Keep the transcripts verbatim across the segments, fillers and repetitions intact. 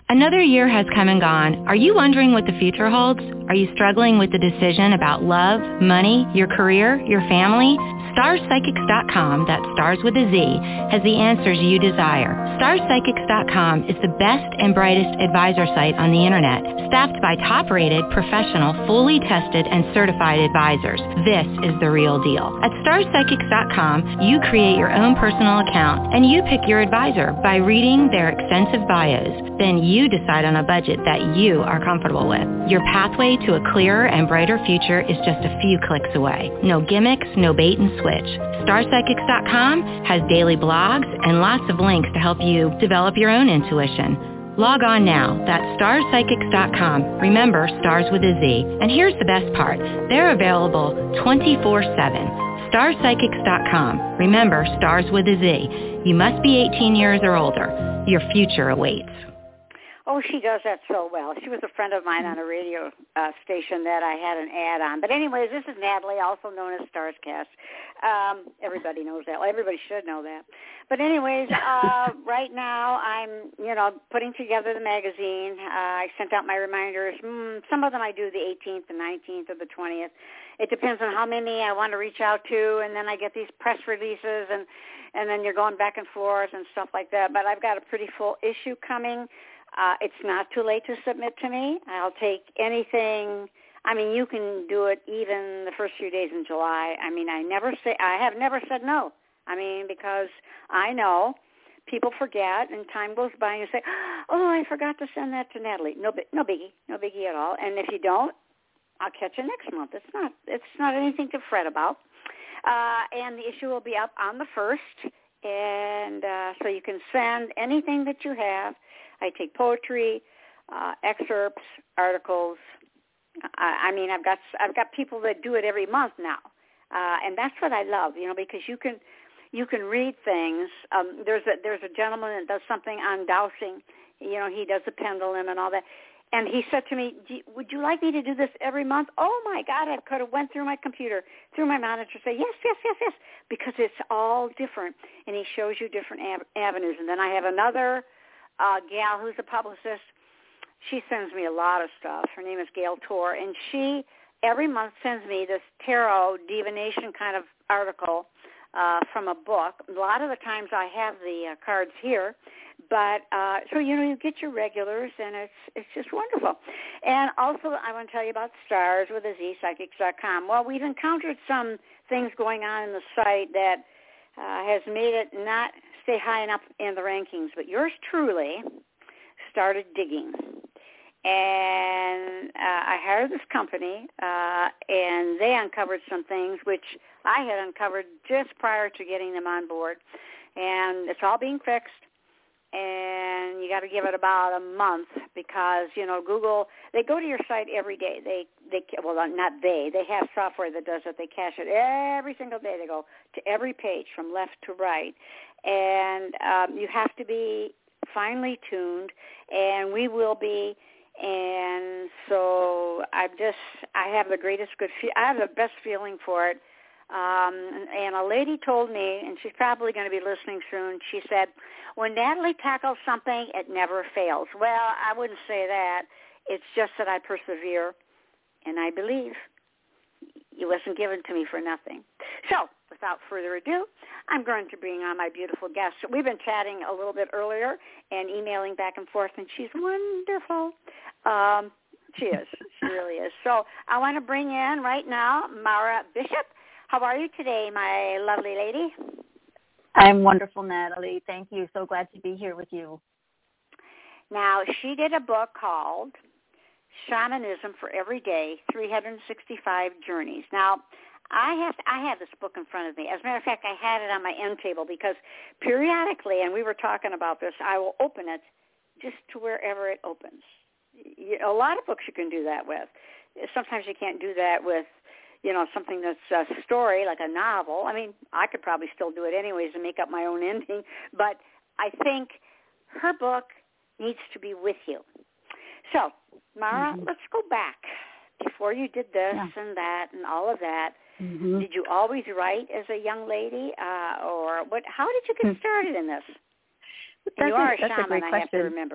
Another year has come and gone. Are you wondering what the future holds? Are you struggling with the decision about love, money, your career, your family? Stars Psychics dot com, that's stars with a Z, has the answers you desire. Stars Psychics dot com is the best and brightest advisor site on the internet, staffed by top-rated, professional, fully tested, and certified advisors. This is the real deal. At Stars Psychics dot com, you create your own personal account, and you pick your advisor by reading their extensive bios. Then you decide on a budget that you are comfortable with. Your pathway to a clearer and brighter future is just a few clicks away. No gimmicks, no bait and switch. Stars Psychics dot com has daily blogs and lots of links to help you develop your own intuition. Log on now. That's Stars Psychics dot com. Remember, stars with a Z. And here's the best part. They're available twenty-four seven. Stars Psychics dot com. Remember, stars with a Z. You must be eighteen years or older. Your future awaits. Oh, she does that so well. She was a friend of mine on a radio uh, station that I had an ad on. But anyways, this is Natalie, also known as Starscast. Um, everybody knows that. Well, everybody should know that. But anyways, uh, right now I'm, you know, putting together the magazine. Uh, I sent out my reminders. Mm, some of them I do the eighteenth, the nineteenth, or the twentieth. It depends on how many I want to reach out to, and then I get these press releases, and, and then you're going back and forth and stuff like that. But I've got a pretty full issue coming. Uh, it's not too late to submit to me. I'll take anything. I mean, you can do it even the first few days in July. I mean, I never say, I have never said no. I mean, because I know people forget and time goes by and you say, oh, I forgot to send that to Natalie. No, no biggie, no biggie at all. And if you don't, I'll catch you next month. It's not, it's not anything to fret about. Uh, and the issue will be up on the first. And uh, so you can send anything that you have. I take poetry, uh, excerpts, articles. I, I mean, I've got I've got people that do it every month now, uh, and that's what I love, you know, because you can you can read things. Um, there's a there's a gentleman that does something on dowsing. You know, he does a pendulum and all that. And he said to me, do, would you like me to do this every month? Oh, my God, I could have went through my computer, through my monitor, say, yes, yes, yes, yes, because it's all different. And he shows you different av- avenues. And then I have another uh, gal who's a publicist. She sends me a lot of stuff. Her name is Gail Tor. And she, every month, sends me this tarot divination kind of article uh, from a book. A lot of the times I have the uh, cards here. But, uh, so, you know, you get your regulars, and it's it's just wonderful. And also, I want to tell you about Stars with a Z, Psychics dot com. Well, we've encountered some things going on in the site that uh, has made it not stay high enough in the rankings. But yours truly started digging. And uh, I hired this company, uh, and they uncovered some things which I had uncovered just prior to getting them on board. And it's all being fixed. And you got to give it about a month because, you know, Google, they go to your site every day. They, they well, not they. They have software that does it. They cache it every single day. They go to every page from left to right. And um, you have to be finely tuned, and we will be. And so I just, I have the greatest good, fe- I have the best feeling for it. Um, and a lady told me, and she's probably going to be listening soon, she said, when Natalie tackles something, it never fails. Well, I wouldn't say that. It's just that I persevere, and I believe. It wasn't given to me for nothing. So, without further ado, I'm going to bring on my beautiful guest. We've been chatting a little bit earlier and emailing back and forth, and she's wonderful. Um, she is. She really is. So I want to bring in right now Mara Bishop. How are you today, my lovely lady? I'm wonderful, Natalie. Thank you. So glad to be here with you. Now, she did a book called Shamanism for Every Day, three hundred sixty-five Journeys. Now, I have I have this book in front of me. As a matter of fact, I had it on my end table because periodically, and we were talking about this, I will open it just to wherever it opens. You, a lot of books you can do that with. Sometimes you can't do that with, you know, something that's a story, like a novel. I mean, I could probably still do it anyways and make up my own ending, but I think her book needs to be with you. So, Mara, mm-hmm. let's go back. Before you did this yeah. and that and all of that, mm-hmm. did you always write as a young lady? Uh, or what? How did you get started in this? That's you are a, a shaman, a I have to remember.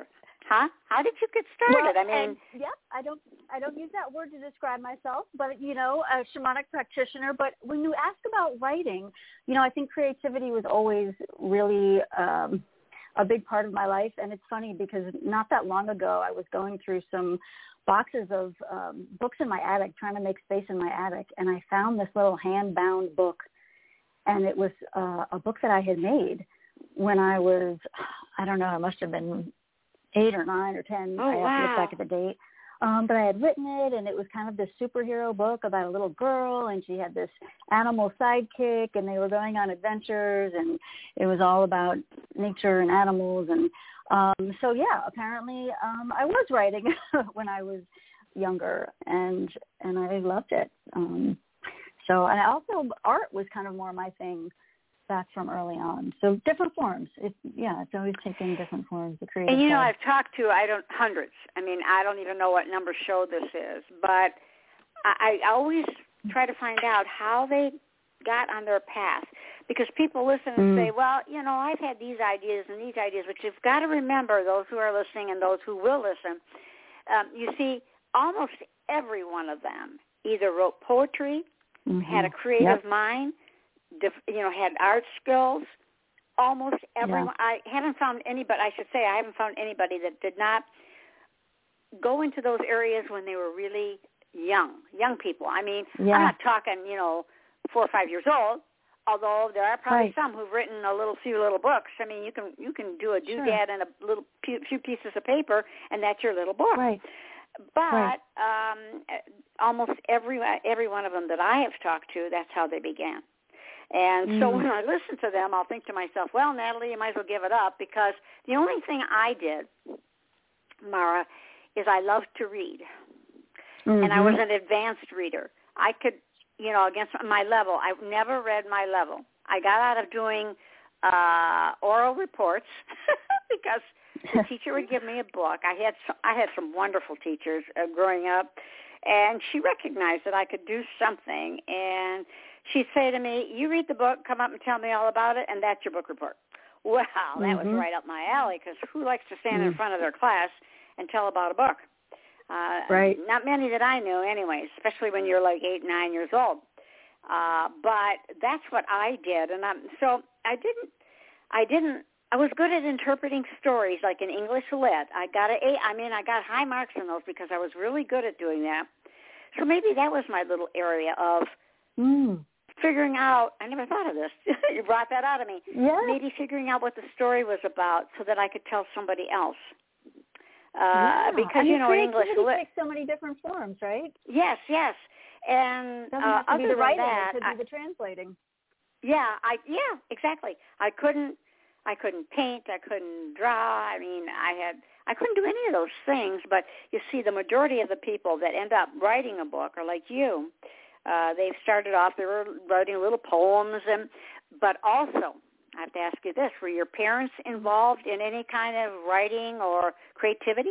Huh? How did you get started? Well, I mean, and, yep, I don't, I don't use that word to describe myself, but you know, a shamanic practitioner. But when you ask about writing, you know, I think creativity was always really um, a big part of my life. And it's funny because not that long ago, I was going through some boxes of um, books in my attic, trying to make space in my attic, and I found this little hand-bound book, and it was uh, a book that I had made when I was, I don't know, I must have been eight or nine or ten. Oh, I have wow. to look back at the date. Um, but I had written it, and it was kind of this superhero book about a little girl, and she had this animal sidekick, and they were going on adventures, and it was all about nature and animals. And um, so, yeah, apparently um, I was writing when I was younger, and and I loved it. Um, so, and also art was kind of more my thing back from early on. So different forms. It, yeah, it's always taken different forms to create. And you know, I've talked to I don't hundreds. I mean, I don't even know what number show this is, but I, I always try to find out how they got on their path, because people listen and mm. say, well, you know, I've had these ideas and these ideas, but you've got to remember, those who are listening and those who will listen, um, you see, almost every one of them either wrote poetry, mm-hmm. had a creative yep. mind, you know, had art skills. Almost everyone. Yeah. I haven't found anybody, I should say, I haven't found anybody that did not go into those areas when they were really young, young people. I mean, yeah. I'm not talking, you know, four or five years old, although there are probably right. some who've written a little few little books. I mean, you can you can do a doodad sure. and a little few, few pieces of paper, and that's your little book. Right. But right. um, almost every every one of them that I have talked to, that's how they began. And mm. so when I listen to them, I'll think to myself, well, Natalie, you might as well give it up, because the only thing I did, Mara, is I loved to read. Mm-hmm. And I was an advanced reader. I could, you know, against my level, I've never read my level. I got out of doing uh, oral reports because the teacher would give me a book. I had some, I had some wonderful teachers uh, growing up, and she recognized that I could do something, and she'd say to me, you read the book, come up and tell me all about it, and that's your book report. Well, that mm-hmm. was right up my alley, because who likes to stand mm. in front of their class and tell about a book? Uh, right. Not many that I knew anyway, especially when you're like eight, nine years old. Uh, but that's what I did. And I'm, so I didn't, I didn't, I was good at interpreting stories, like in English Lit. I got a, I mean, I got high marks in those because I was really good at doing that. So maybe that was my little area of mm. figuring out, I never thought of this. You brought that out of me. Yeah. Maybe figuring out what the story was about so that I could tell somebody else. Uh, yeah. Because, I mean, you know, in English Lit. takes so many different forms, right? Yes, yes. And doesn't uh, have to other be the than writing, that, it could I, be the translating. Yeah, I yeah, exactly. I couldn't I couldn't paint, I couldn't draw. I mean, I had I couldn't do any of those things, but you see the majority of the people that end up writing a book are like you. Uh, they've started off, they were writing little poems, and but also, I have to ask you this, were your parents involved in any kind of writing or creativity?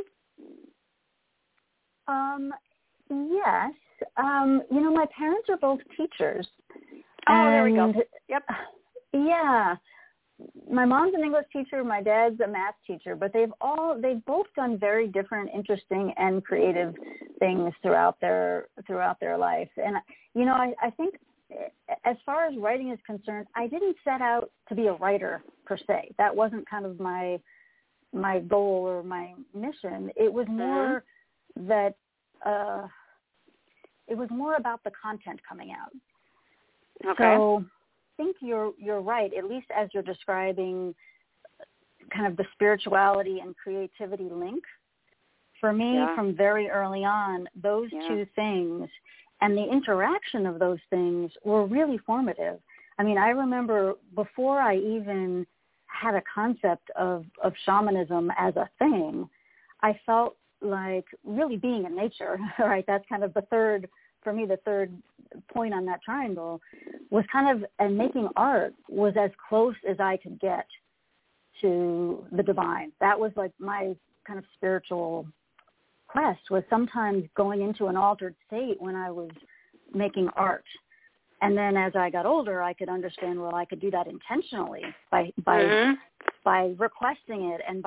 Um, yes. Um, you know, my parents are both teachers. Oh, there we and, go. Yep. Yeah. My mom's an English teacher. My dad's a math teacher. But they've all they've both done very different, interesting, and creative things throughout their throughout their life. And you know, I, I think as far as writing is concerned, I didn't set out to be a writer per se. That wasn't kind of my my goal or my mission. It was more mm-hmm. that uh, it was more about the content coming out. Okay. So I think you're you're right, at least as you're describing kind of the spirituality and creativity link. For me, yeah. from very early on, those yeah. two things and the interaction of those things were really formative. I mean, I remember before I even had a concept of, of shamanism as a thing, I felt like really being in nature, right? That's kind of the third, for me, the third point on that triangle was kind of, and making art was as close as I could get to the divine. That was like my kind of spiritual quest, was sometimes going into an altered state when I was making art. And then as I got older, I could understand, well, I could do that intentionally by by mm-hmm. by requesting it and by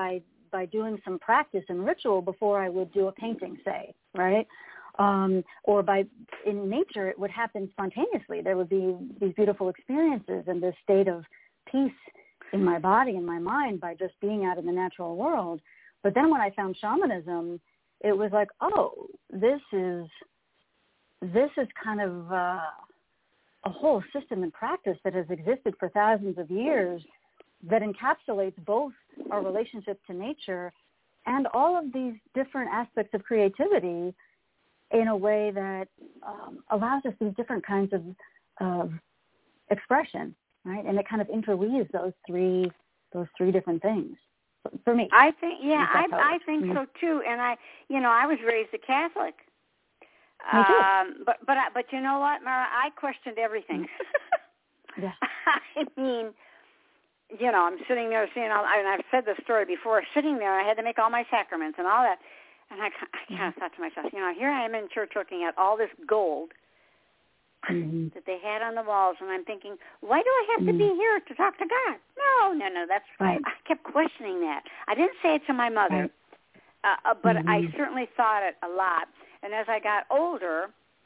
by doing some practice and ritual before I would do a painting, say, right? Um, or by, in nature, it would happen spontaneously. There would be these beautiful experiences and this state of peace in my body and my mind by just being out in the natural world. But then when I found shamanism, it was like, oh, this is, this is kind of uh, a whole system and practice that has existed for thousands of years that encapsulates both our relationship to nature and all of these different aspects of creativity in a way that um, allows us these different kinds of uh, expression, right? And it kind of interweaves those three those three different things. For me, I think, yeah, I I think mm-hmm. so too. And I, you know, I was raised a Catholic. Me too. Um, but but I, but you know what, Mara? I questioned everything. Yeah. I mean, you know, I'm sitting there seeing all, and I've said this story before. Sitting there, I had to make all my sacraments and all that. And I, I kind of thought to myself, you know, here I am in church looking at all this gold mm-hmm. that they had on the walls, and I'm thinking, why do I have mm-hmm. to be here to talk to God? No, no, no, that's right. I kept questioning that. I didn't say it to my mother, right. uh, but mm-hmm. I certainly thought it a lot. And as I got older,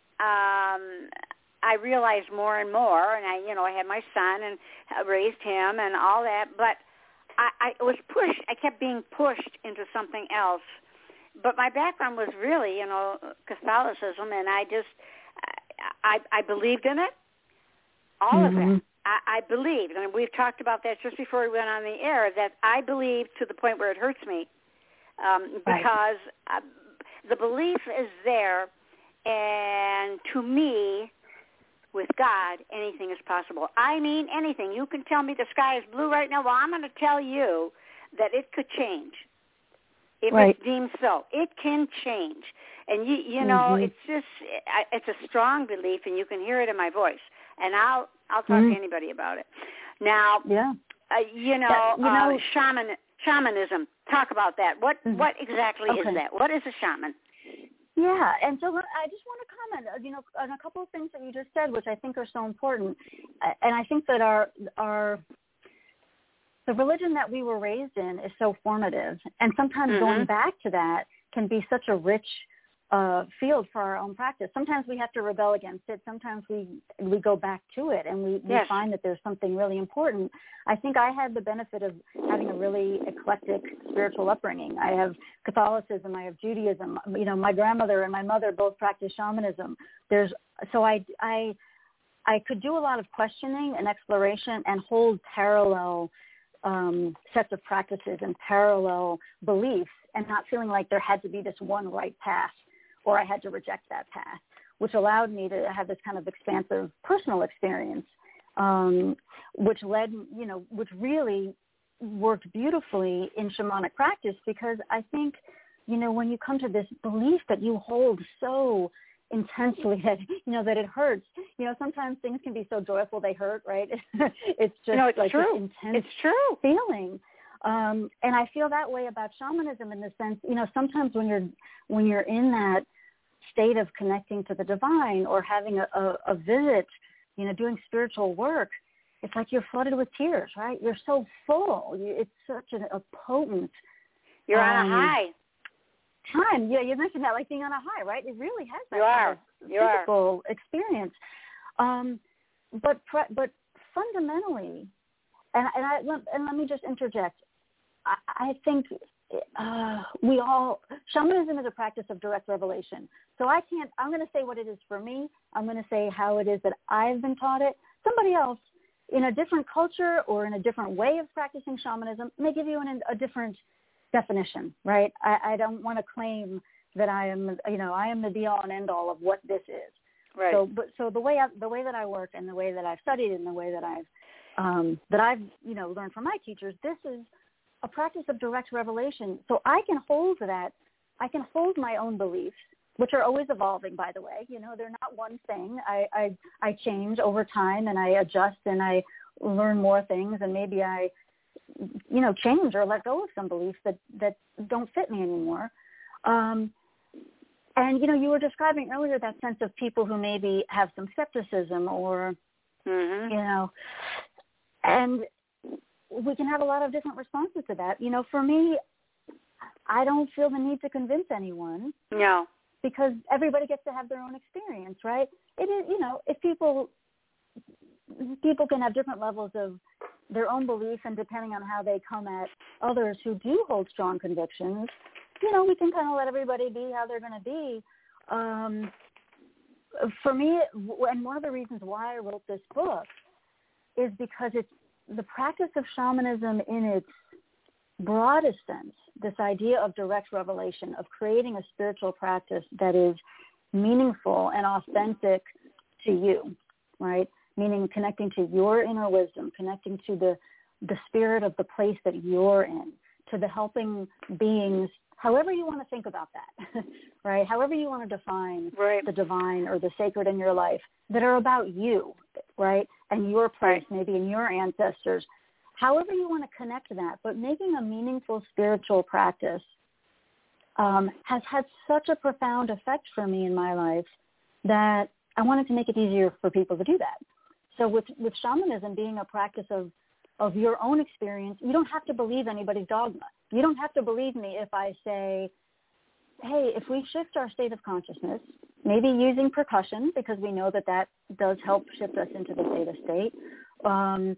um, I realized more and more, and I, you know, I had my son and raised him and all that, but I, I was pushed. I kept being pushed into something else. But my background was really, you know, Catholicism, and I just, I, I believed in it, all mm-hmm. of it. I, I believed, and we've talked about that just before we went on the air, that I believed to the point where it hurts me, um, because right. uh, the belief is there, and to me, with God, anything is possible. I mean anything. You can tell me the sky is blue right now. Well, I'm going to tell you that it could change. If right. it's deemed so, it can change. And, you you know, mm-hmm. it's just, it's a strong belief, and you can hear it in my voice. And I'll I'll talk mm-hmm. to anybody about it. Now, yeah. uh, you know, yeah, you know uh, shaman, shamanism, talk about that. What mm-hmm. What exactly okay. is that? What is a shaman? Yeah, and so I just want to comment, you know, on a couple of things that you just said, which I think are so important. And I think that our our the religion that we were raised in is so formative, and sometimes mm-hmm. going back to that can be such a rich uh, field for our own practice. Sometimes we have to rebel against it. Sometimes we we go back to it, and we, we yes. find that there's something really important. I think I had the benefit of having a really eclectic spiritual upbringing. I have Catholicism, I have Judaism. You know, my grandmother and my mother both practiced shamanism. There's so I I I could do a lot of questioning and exploration and hold parallel um, sets of practices and parallel beliefs, and not feeling like there had to be this one right path, or I had to reject that path, which allowed me to have this kind of expansive personal experience, um, which led, you know, which really worked beautifully in shamanic practice, because I think, you know, when you come to this belief that you hold so intensely that, you know, that it hurts, you know, sometimes things can be so joyful they hurt, right? It's just no, it's like true. this intense it's true. feeling. Um, and I feel that way about shamanism in the sense, you know, sometimes when you're when you're in that state of connecting to the divine or having a, a, a visit, you know, doing spiritual work, it's like you're flooded with tears, right? You're so full. It's such a, a potent. You're um, on a high. Time. Yeah, you mentioned that, like being on a high, right? It really has that you kind are. of you physical are. experience. Um, but pre- but fundamentally, and and I and let me just interject. I, I think uh, we all shamanism is a practice of direct revelation. So I can't. I'm going to say what it is for me. I'm going to say how it is that I've been taught it. Somebody else in a different culture or in a different way of practicing shamanism may give you an, a different definition, right? I, I don't want to claim that I am, you know, I am the be all and end all of what this is. Right. So, but so the way I, the way that I work and the way that I've studied and the way that I've um, that I've you know learned from my teachers, this is a practice of direct revelation. So I can hold that. I can hold my own beliefs, which are always evolving, by the way. You know, they're not one thing. I I, I change over time, and I adjust, and I learn more things, and maybe I you know, change or let go of some beliefs that, that don't fit me anymore. Um, and, you know, you were describing earlier that sense of people who maybe have some skepticism or, mm-hmm. you know, and we can have a lot of different responses to that. You know, for me, I don't feel the need to convince anyone. No. Because everybody gets to have their own experience, right? It is, you know, if people people can have different levels of their own beliefs, and depending on how they come at others who do hold strong convictions, you know, we can kind of let everybody be how they're going to be. Um, for me, and one of the reasons why I wrote this book is because it's the practice of shamanism in its broadest sense, this idea of direct revelation, of creating a spiritual practice that is meaningful and authentic to you, right? Meaning connecting to your inner wisdom, connecting to the, the spirit of the place that you're in, to the helping beings, however you want to think about that, right? However you want to define right. the divine or the sacred in your life that are about you, right? And your place, right. maybe in your ancestors. However you want to connect that, but making a meaningful spiritual practice um, has had such a profound effect for me in my life that I wanted to make it easier for people to do that. So with, with shamanism being a practice of, of your own experience, you don't have to believe anybody's dogma. You don't have to believe me if I say, hey, if we shift our state of consciousness, maybe using percussion, because we know that that does help shift us into the theta state, um,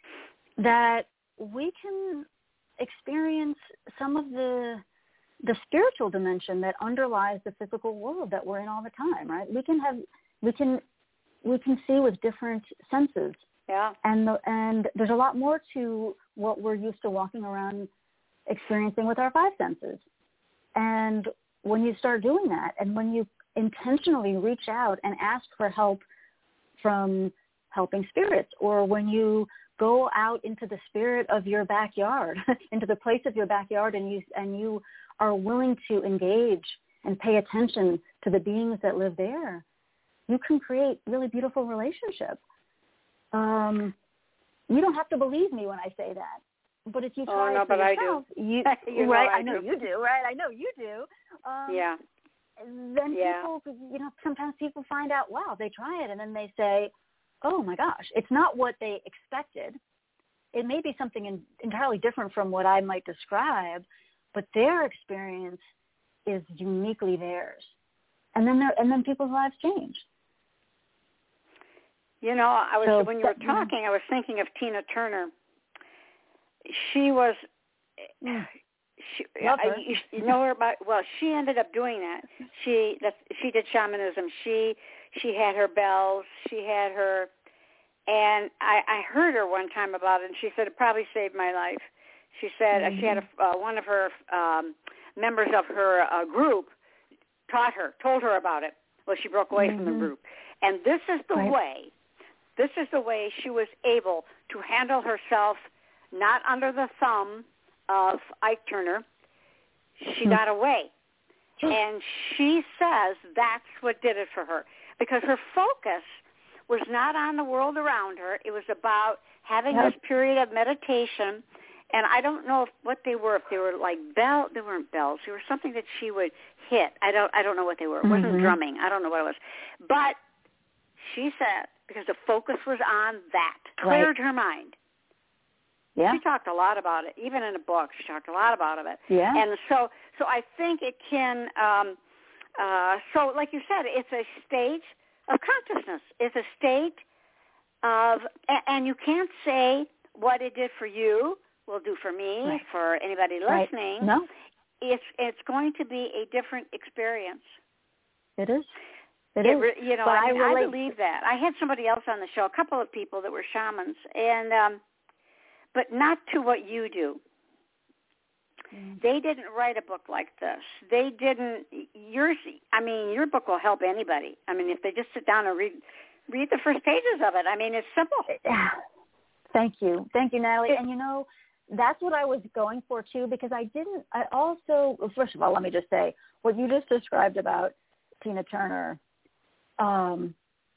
that we can experience some of the the spiritual dimension that underlies the physical world that we're in all the time, right? We can have, we can, we can see with different senses. Yeah. And the, and there's a lot more to what we're used to walking around experiencing with our five senses. And when you start doing that, and when you intentionally reach out and ask for help from helping spirits, or when you go out into the spirit of your backyard, into the place of your backyard, and you and you are willing to engage and pay attention to the beings that live there, you can create really beautiful relationships. Um, you don't have to believe me when I say that, but if you try oh, no, it for but yourself, I do. you, you right? know I, I know do. you do, right? I know you do. Um, yeah. Then yeah. people, you know, sometimes people find out, wow, they try it, and then they say, oh my gosh, it's not what they expected. It may be something in, entirely different from what I might describe, but their experience is uniquely theirs. And then and then people's lives change. You know, I was so, when you were talking, I was thinking of Tina Turner. She was, mm. she, Love her. I, you know her about. Well, she ended up doing that. She that she did shamanism. She she had her bells. She had her. And I, I heard her one time about it, and she said it probably saved my life. She said mm-hmm. she had a, uh, one of her um, members of her uh, group taught her, told her about it. Well, she broke away mm-hmm. from the group. And this is the right. way, this is the way she was able to handle herself, not under the thumb of Ike Turner. She mm-hmm. got away. And she says that's what did it for her, because her focus was not on the world around her. It was about having yep. this period of meditation. And I don't know if, what they were, if they were like bell, they weren't bells. They were something that she would hit. I don't I don't know what they were. It wasn't mm-hmm. drumming. I don't know what it was. But she said, because the focus was on that, cleared right. her mind. Yeah. She talked a lot about it. Even in a book, she talked a lot about it. Yeah. And so, so I think it can, um, uh, so like you said, it's a state of consciousness. It's a state of, and you can't say what it did for you will do for me, right. for anybody listening. Right. No. It's it's going to be a different experience. It is. It, it is. You know, but I, mean, I, I believe that. I had somebody else on the show, a couple of people that were shamans, and um, but not to what you do. They didn't write a book like this. They didn't. Yours. I mean, your book will help anybody. I mean, if they just sit down and read, read the first pages of it. I mean, it's simple. Thank you, thank you, Natalie. It, and you know, that's what I was going for too, because I didn't. I also, well, first of all, let me just say what you just described about Tina Turner. Um,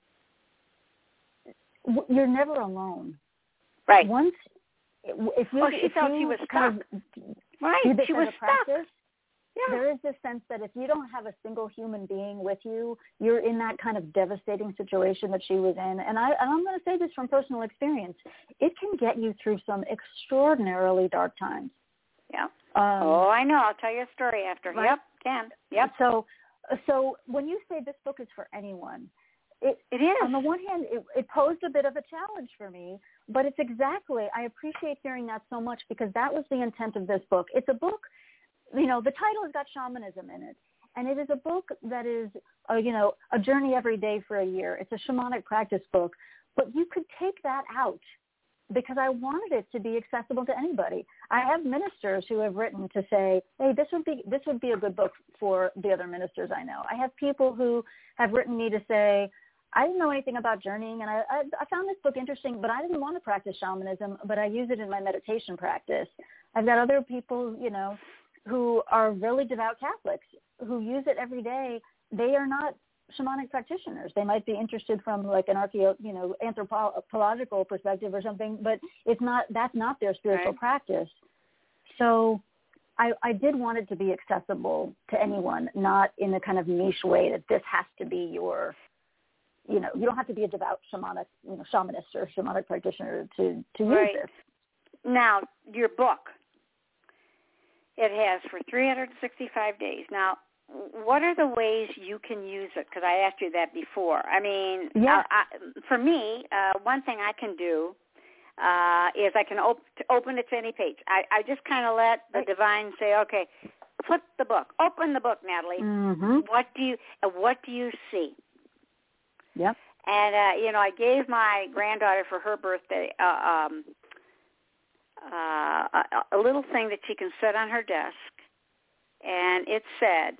you're never alone. Right. Once, if you, oh, she if felt you she was stuck. kind of, Right, do this she as was a practice, stuck. Yeah. There is this sense that if you don't have a single human being with you, you're in that kind of devastating situation that she was in. And, I, and I'm going to say this from personal experience. It can get you through some extraordinarily dark times. Yeah. Um, oh, I know. I'll tell you a story after. Right? Yep, can. Yep. So, so when you say this book is for anyone, it, it is. On the one hand, it, it posed a bit of a challenge for me, but it's exactly, I appreciate hearing that so much because that was the intent of this book. It's a book, you know, the title has got shamanism in it, and it is a book that is, a, you know, a journey every day for a year. It's a shamanic practice book, but you could take that out because I wanted it to be accessible to anybody. I have ministers who have written to say, hey, this would be this would be a good book for the other ministers I know. I have people who have written me to say, I didn't know anything about journeying, and I, I, I found this book interesting, but I didn't want to practice shamanism, but I use it in my meditation practice. I've got other people, you know, who are really devout Catholics who use it every day. They are not shamanic practitioners. They might be interested from like an archeo, you know, anthropological perspective or something, but it's not, that's not their spiritual right. practice. So I, I did want it to be accessible to anyone, not in a kind of niche way that this has to be your, you know, you don't have to be a devout shamanic, you know, shamanist or shamanic practitioner to, to use right. this. Now, your book, it has for three hundred sixty-five days. Now, what are the ways you can use it? Because I asked you that before. I mean, yeah. I, I, for me, uh, one thing I can do uh, is I can op- open it to any page. I, I just kind of let the divine say, okay, flip the book. Open the book, Natalie. Mm-hmm. What do you uh, What do you see? Yep. And, uh, you know, I gave my granddaughter for her birthday uh, um, uh, a, a little thing that she can set on her desk, and it said,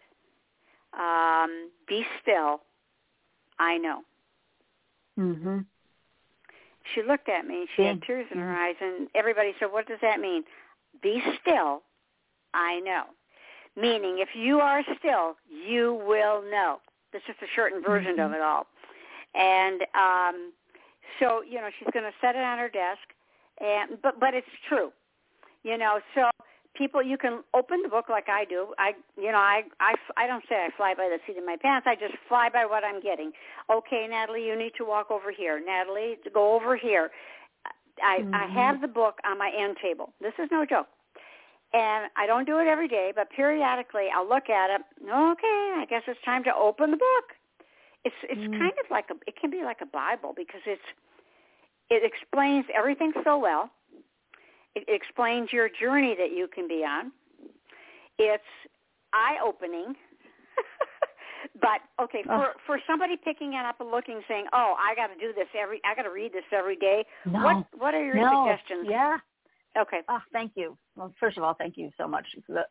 Um, be still, I know. Mm-hmm. She looked at me, and she had tears in her eyes, and everybody said, what does that mean? Be still, I know. Meaning, if you are still, you will know. That's just a shortened version mm-hmm. of it all. And um, so, you know, she's going to set it on her desk, and but but it's true, you know, so people, you can open the book like I do. I, you know, I, I, I don't say I fly by the seat of my pants. I just fly by what I'm getting. Okay, Natalie, you need to walk over here. Natalie, to go over here. I, mm-hmm. I have the book on my end table. This is no joke. And I don't do it every day, but periodically I'll look at it. Okay, I guess it's time to open the book. It's it's mm. kind of like a, it can be like a Bible because it's it explains everything so well. It explains your journey that you can be on. It's eye-opening. But, okay, for, oh. for somebody picking it up and looking, saying, oh, I got to do this every, I got to read this every day, no. what what are your no. suggestions? Yeah. Okay. Oh, thank you. Well, first of all, thank you so much. Uh,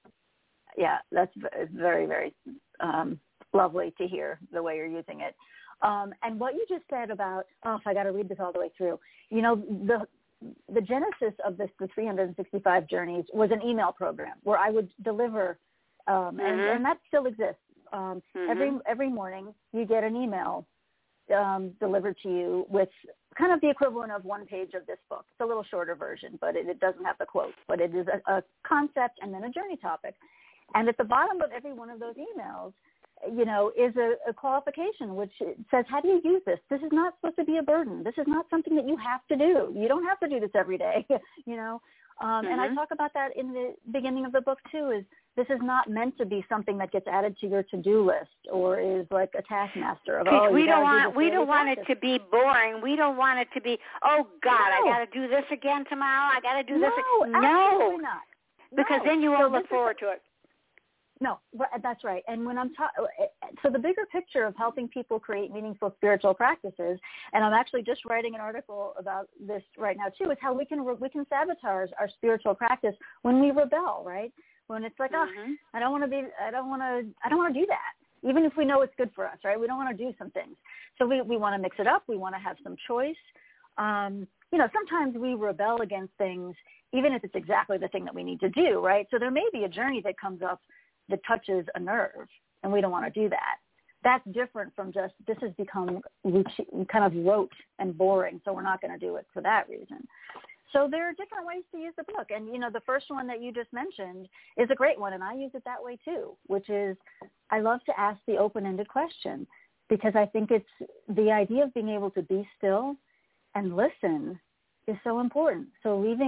yeah, that's very, very um, lovely to hear the way you're using it. Um, and what you just said about, oh, if I got to read this all the way through, you know, the the genesis of this, the three hundred sixty-five Journeys, was an email program where I would deliver, um, mm-hmm. and, and that still exists. Um, mm-hmm. Every every morning you get an email um, delivered to you with kind of the equivalent of one page of this book. It's a little shorter version, but it, it doesn't have the quotes, but it is a, a concept and then a journey topic. And at the bottom of every one of those emails, you know, is a, a qualification which says, how do you use this? This is not supposed to be a burden. This is not something that you have to do. You don't have to do this every day, you know. Um, mm-hmm. And I talk about that in the beginning of the book, too, is this is not meant to be something that gets added to your to-do list or is like a taskmaster of, oh, we you don't do want we don't want practice. it to be boring. We don't want it to be, oh, God, no. I got to do this again tomorrow. I got to do no, this. No, absolutely not. Because no. then you won't so look forward is, to it. No, that's right. And when I'm ta- so the bigger picture of helping people create meaningful spiritual practices, and I'm actually just writing an article about this right now too, is how we can we can sabotage our spiritual practice when we rebel, right? When it's like, mm-hmm. oh, I don't want to be, I don't want to, I don't want to do that, even if we know it's good for us, right? We don't want to do some things. So we we want to mix it up. We want to have some choice. Um, you know, sometimes we rebel against things, even if it's exactly the thing that we need to do, right? So there may be a journey that comes up that touches a nerve, and we don't want to do that. That's different from just, this has become kind of rote and boring, so we're not going to do it for that reason. So there are different ways to use the book. And, you know, the first one that you just mentioned is a great one, and I use it that way too, which is I love to ask the open-ended question because I think it's the idea of being able to be still and listen is so important. So leaving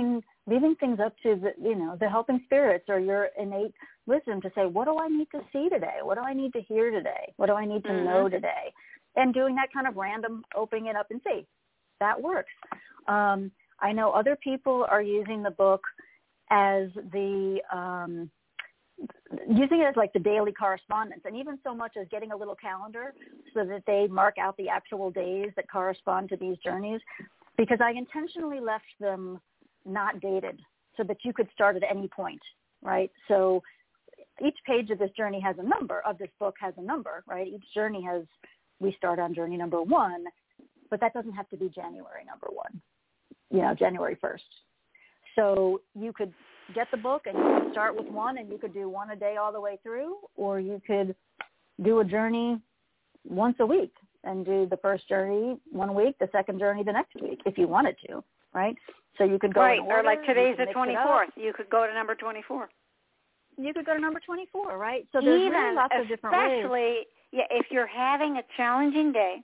leaving things up to the, you know, the helping spirits or your innate wisdom to say, what do I need to see today? What do I need to hear today? What do I need to mm-hmm. know today? And doing that kind of random opening it up and see. That works. Um, I know other people are using the book as the, um, using it as like the daily correspondence, and even so much as getting a little calendar so that they mark out the actual days that correspond to these journeys, because I intentionally left them not dated so that you could start at any point, right? So each page of this journey has a number, of this book has a number, right? Each journey has, we start on journey number one, but that doesn't have to be January number one, you know, January first. So you could get the book and you could start with one and you could do one a day all the way through, or you could do a journey once a week and do the first journey one week, the second journey the next week if you wanted to, right? So you could go right, in order, or like today's the twenty-fourth. You could go to number twenty-four. You could go to number twenty-four, right? So there's Even, really lots of different ways. Especially yeah, if you're having a challenging day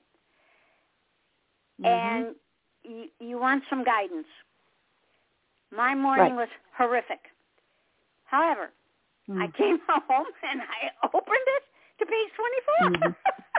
mm-hmm. and you, you want some guidance. My morning right. was horrific. However, mm-hmm. I came home and I opened it to page twenty-four. Mm-hmm.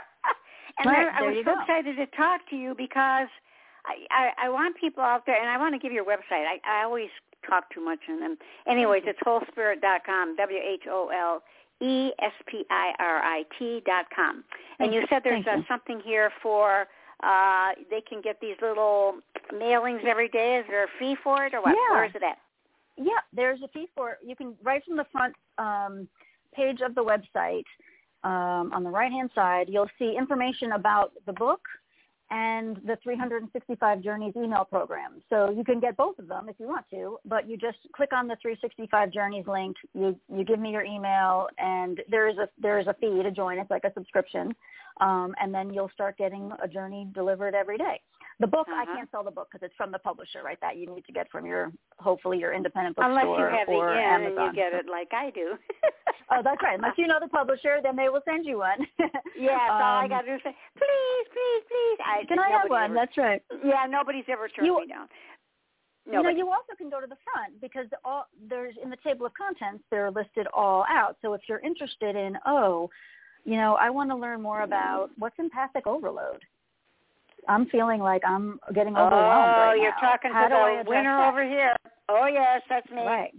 and right, then I was so go. excited to talk to you because I, I, I want people out there, and I want to give you a website. I, I always talk too much on them. Anyways, it's whole spirit dot com, W H O L E S P I R I T dot com. And you said there's uh, something here for, uh, they can get these little mailings every day. Is there a fee for it or what? Yeah. Where is it at? Yeah, there's a fee for it. You can, right from the front um, page of the website, um, on the right-hand side, you'll see information about the book and the three hundred sixty-five Journeys email program. So you can get both of them if you want to, but you just click on the three sixty-five Journeys link. You you give me your email, and there is a there is a fee to join. It's like a subscription, um, and then you'll start getting a journey delivered every day. The book, uh-huh. I can't sell the book because it's from the publisher, right? That you need to get from your, hopefully, your independent bookstore or Amazon. Unless you have the in and you get it like I do. Oh, that's right. Unless you know the publisher, then they will send you one. Yeah, so um, all I got to do is say, please, please, please. I, can I have one? Ever, that's right. Yeah, nobody's ever turned you, me down. Nobody. You know, you also can go to the front because all there's in the table of contents, they're listed all out. So if you're interested in, oh, you know, I want to learn more about what's empathic overload. I'm feeling like I'm getting overwhelmed oh, right now. Oh, you're talking How to the winner that? over here. Oh, yes, that's me. Right.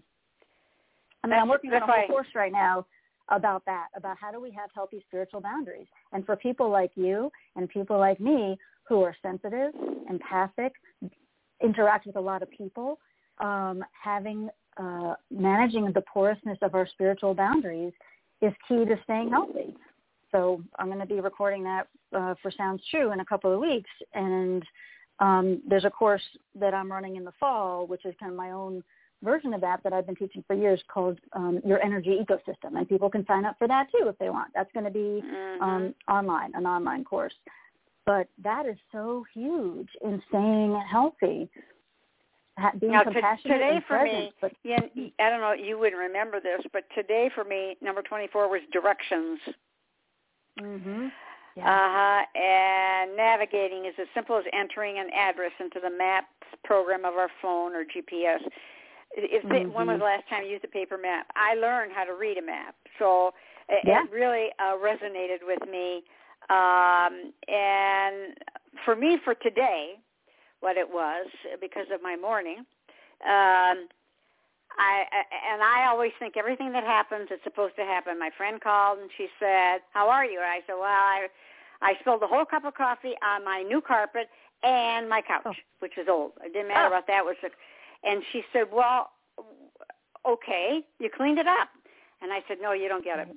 I mean, that's, I'm working on a whole right. course right now about that, about how do we have healthy spiritual boundaries. And for people like you and people like me who are sensitive, empathic, interact with a lot of people, um, having, uh, managing the porousness of our spiritual boundaries is key to staying healthy. So I'm going to be recording that uh, for Sounds True in a couple of weeks. And um, there's a course that I'm running in the fall, which is kind of my own version of that that I've been teaching for years called um, Your Energy Ecosystem. And people can sign up for that too if they want. That's going to be mm-hmm. um, online, an online course. But that is so huge in staying healthy. Being now, compassionate today and for present, me, but, yeah, I don't know, you wouldn't remember this, but today for me, number twenty-four was directions. Mm-hmm. Yeah. Uh-huh. And navigating is as simple as entering an address into the maps program of our phone or G P S. If they, mm-hmm. When was the last time you used a paper map? I learned how to read a map, so it, yeah. it really uh, resonated with me. Um, and for me, for today, what it was, because of my morning, um, I, and I always think everything that happens is supposed to happen. My friend called and she said, how are you? And I said, well, I, I spilled a whole cup of coffee on my new carpet and my couch, oh. which is old. It didn't matter oh. what that was. And she said, well, okay, you cleaned it up. And I said, no, you don't get it.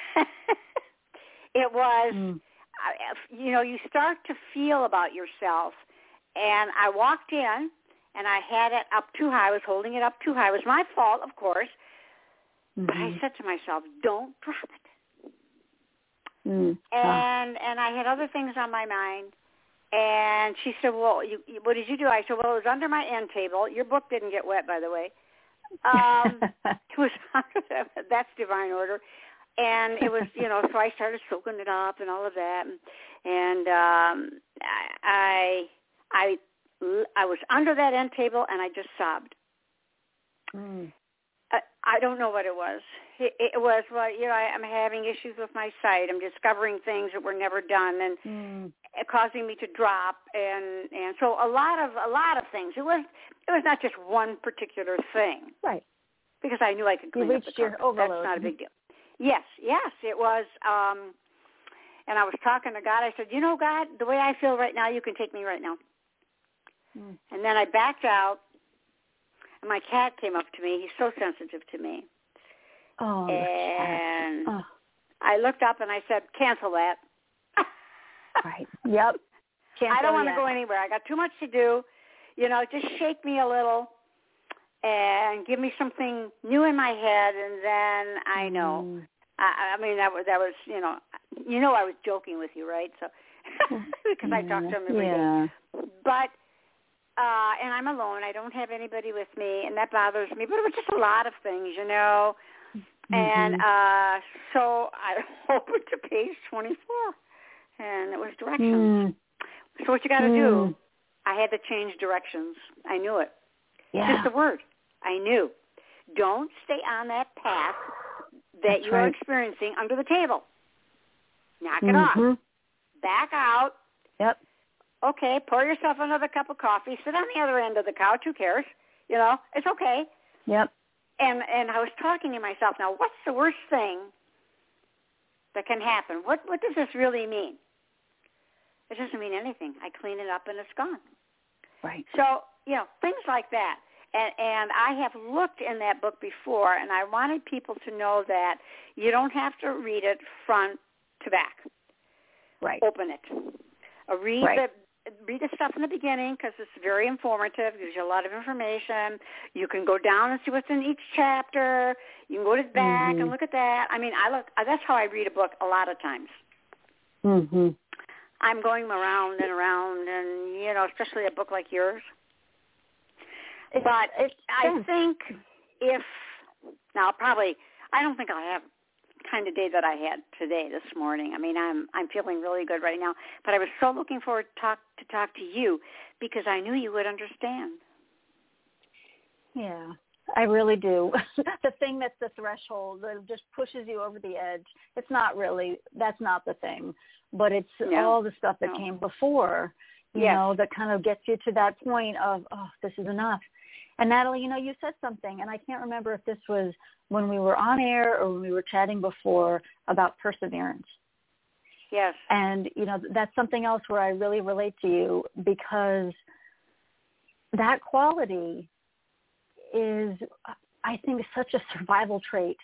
It was, mm. you know, you start to feel about yourself. And I walked in. And I had it up too high. I was holding it up too high. It was my fault, of course. Mm-hmm. But I said to myself, don't drop it. Mm. And and I had other things on my mind. And she said, well, you, you, what did you do? I said, well, it was under my end table. Your book didn't get wet, by the way. Um, it was that's divine order. And it was, you know, so I started soaking it up and all of that. And, and um, I I... I I was under that end table, and I just sobbed. Mm. I, I don't know what it was. It, it was, well, you know, I, I'm having issues with my sight. I'm discovering things that were never done, and Mm. it causing me to drop, and and so a lot of a lot of things. It was it was not just one particular thing, Right? Because I knew I could clean You up the reached your carpet. overload. That's not a big deal. Yes, yes, it was. Um, and I was talking to God. I said, you know, God, the way I feel right now, you can take me right now. Mm. And then I backed out, and my cat came up to me. He's so sensitive to me. Oh, and oh. I looked up and I said, cancel that. Right. Yep. Cancel I don't want to yet. go anywhere. I got too much to do. You know, just shake me a little and give me something new in my head, and then I know. Mm. I, I mean, that was, that was, you know, you know I was joking with you, right? So, because I talk to him every yeah. day. But, uh, and I'm alone. I don't have anybody with me, and that bothers me. But it was just a lot of things, you know. Mm-hmm. And uh, so I opened to page twenty-four, and it was directions. Mm. So what you got to Mm. do, I had to change directions. I knew it. Yeah. Just the word. I knew. Don't stay on that path that That's you right. are experiencing under the table. Knock it Mm-hmm. off. Back out. Yep. Okay, pour yourself another cup of coffee. Sit on the other end of the couch. Who cares? You know, it's okay. Yep. And and I was talking to myself, now, what's the worst thing that can happen? What what does this really mean? It doesn't mean anything. I clean it up and it's gone. Right. So, you know, things like that. And, and I have looked in that book before, and I wanted people to know that you don't have to read it front to back. Right. Open it. Uh, read Right. the read the stuff in the beginning because it's very informative. It gives you a lot of information. You can go down and see what's in each chapter. You can go to the back Mm-hmm. and look at that. I mean, I look. That's how I read a book a lot of times. Mm-hmm. I'm going around and around, and you know, especially a book like yours. It's, But it's I sense. think if now probably I don't think I'll have the kind of day that I had today this morning. I mean, I'm I'm feeling really good right now. But I was so looking forward to talk to talk to you because I knew you would understand. Yeah, I really do. The thing that's the threshold that just pushes you over the edge, it's not really, that's not the thing. But it's No. all the stuff that No. came before, you Yes. know, that kind of gets you to that point of, oh, this is enough. And Natalie, you know, you said something, and I can't remember if this was when we were on air or when we were chatting before about perseverance. Yes. And, you know, that's something else where I really relate to you because that quality is, I think, such a survival trait,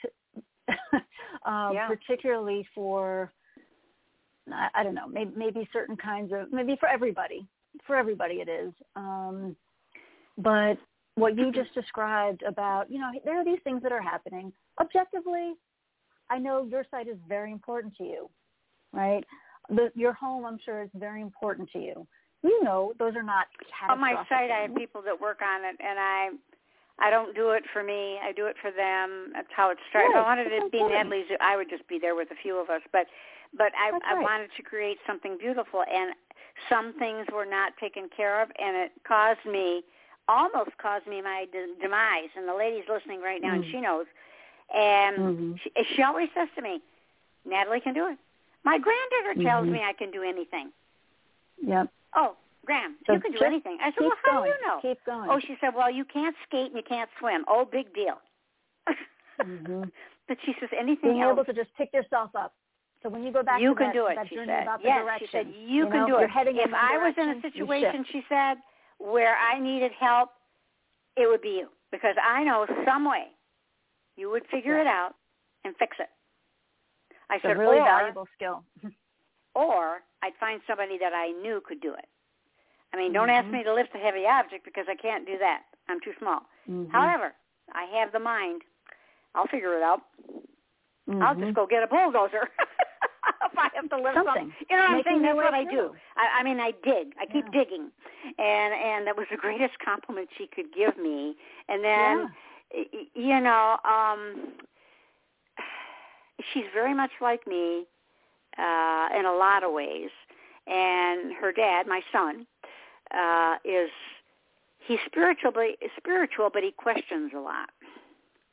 uh, Yeah. particularly for, I, I don't know, maybe, maybe certain kinds of, maybe for everybody. For everybody it is. Um, but what you just described about, you know, there are these things that are happening. Objectively, I know your site is very important to you, right? The, your home, I'm sure, is very important to you. You know, those are not catastrophic On my site, I have things. people that work on it, and I I don't do it for me. I do it for them. That's how it started. Right. If I wanted it to That's be important. Natalie's, I would just be there with a few of us. But but I, That's I right. wanted to create something beautiful, and some things were not taken care of, and it caused me, almost caused me my de- demise. And the lady's listening right now, Mm. and she knows. And Mm-hmm. she, she always says to me, Natalie can do it. My granddaughter tells Mhm. me I can do anything. Yep. Oh, Graham, So you can do just anything. I said, keep well, how going. do you know? Keep going. Oh, she said, well, you can't skate and you can't swim. Oh, big deal. Mm-hmm. But she says anything Being else. able to just pick yourself up. So when you go back You to can that, do it, that she journey said. about the Yes, direction, she said, you, you can know, do you're it. heading in If one I was in a direction, you situation, shift. she said, where I needed help, it would be you. Because I know some way you would figure Yeah. it out and fix it. I It's a said, really or, valuable skill. or I'd find somebody that I knew could do it. I mean, don't ask Mhm. me to lift a heavy object because I can't do that. I'm too small. Mhm. However, I have the mind. I'll figure it out. Mhm. I'll just go get a bulldozer if I have to lift Something. something. You know what I'm Making saying? your That's way what I through. do. I, I mean, I dig. I keep Yeah. digging, and and that was the greatest compliment she could give me. And then, y you know, um, she's very much like me uh, in a lot of ways. And her dad, my son, uh, is he's spiritual, but spiritual, but he questions a lot.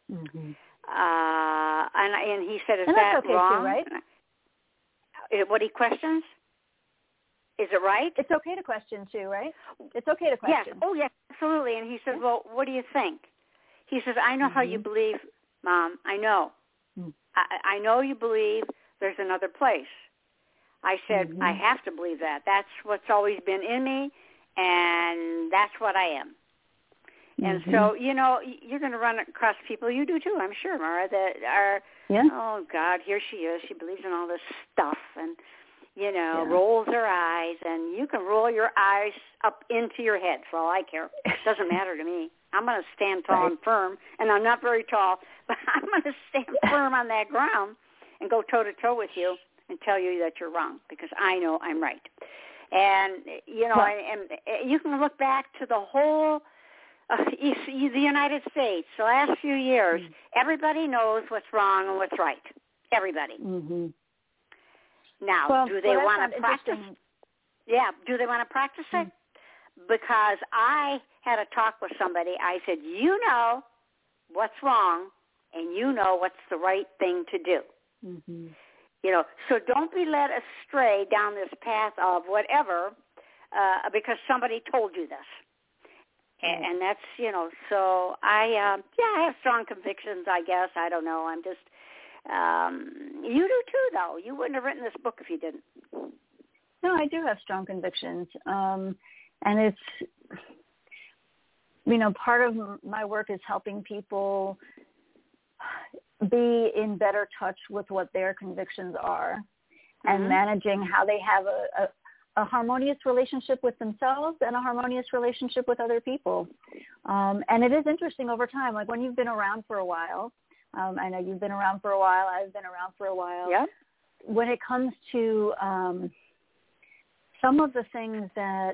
Mm-hmm. Uh, and and he said, "Is and that that's okay wrong?" Too, right? What he questions? Is it right? It's okay to question too, right? It's okay to question. Yes. Oh, yes, absolutely. And he says, yeah. "Well, what do you think?" He says, "I know mm-hmm. how you believe, Mom. I know. Mm-hmm. I, I know you believe there's another place." I said, mm-hmm. "I have to believe that. That's what's always been in me, and that's what I am." And mm-hmm. so, you know, you're going to run across people, you do too, I'm sure, Mara, that are, yeah. oh, God, here she is. She believes in all this stuff and, you know, yeah. rolls her eyes. And you can roll your eyes up into your head for all I care. It doesn't matter to me. I'm going to stand tall right. and firm. And I'm not very tall, but I'm going to stand firm on that ground and go toe-to-toe with you and tell you that you're wrong because I know I'm right. And, you know, well, and, and you can look back to the whole Uh, the United States, the last few years, mm-hmm. everybody knows what's wrong and what's right. Everybody. Mm-hmm. Now, well, do they well, want to practice? Yeah, do they want to practice it? Mm-hmm. Because I had a talk with somebody. I said, you know what's wrong, and you know what's the right thing to do. Mm-hmm. You know, so don't be led astray down this path of whatever uh, because somebody told you this. Right. And that's, you know, so I, uh, yeah, I have strong convictions, I guess. I don't know. I'm just, um, you do too, though. You wouldn't have written this book if you didn't. No, I do have strong convictions. Um, and it's, you know, part of my work is helping people be in better touch with what their convictions are mm-hmm. and managing how they have a, a a harmonious relationship with themselves and a harmonious relationship with other people. Um, and it is interesting over time, like when you've been around for a while, um, I know you've been around for a while, I've been around for a while. Yeah. When it comes to um, some of the things that,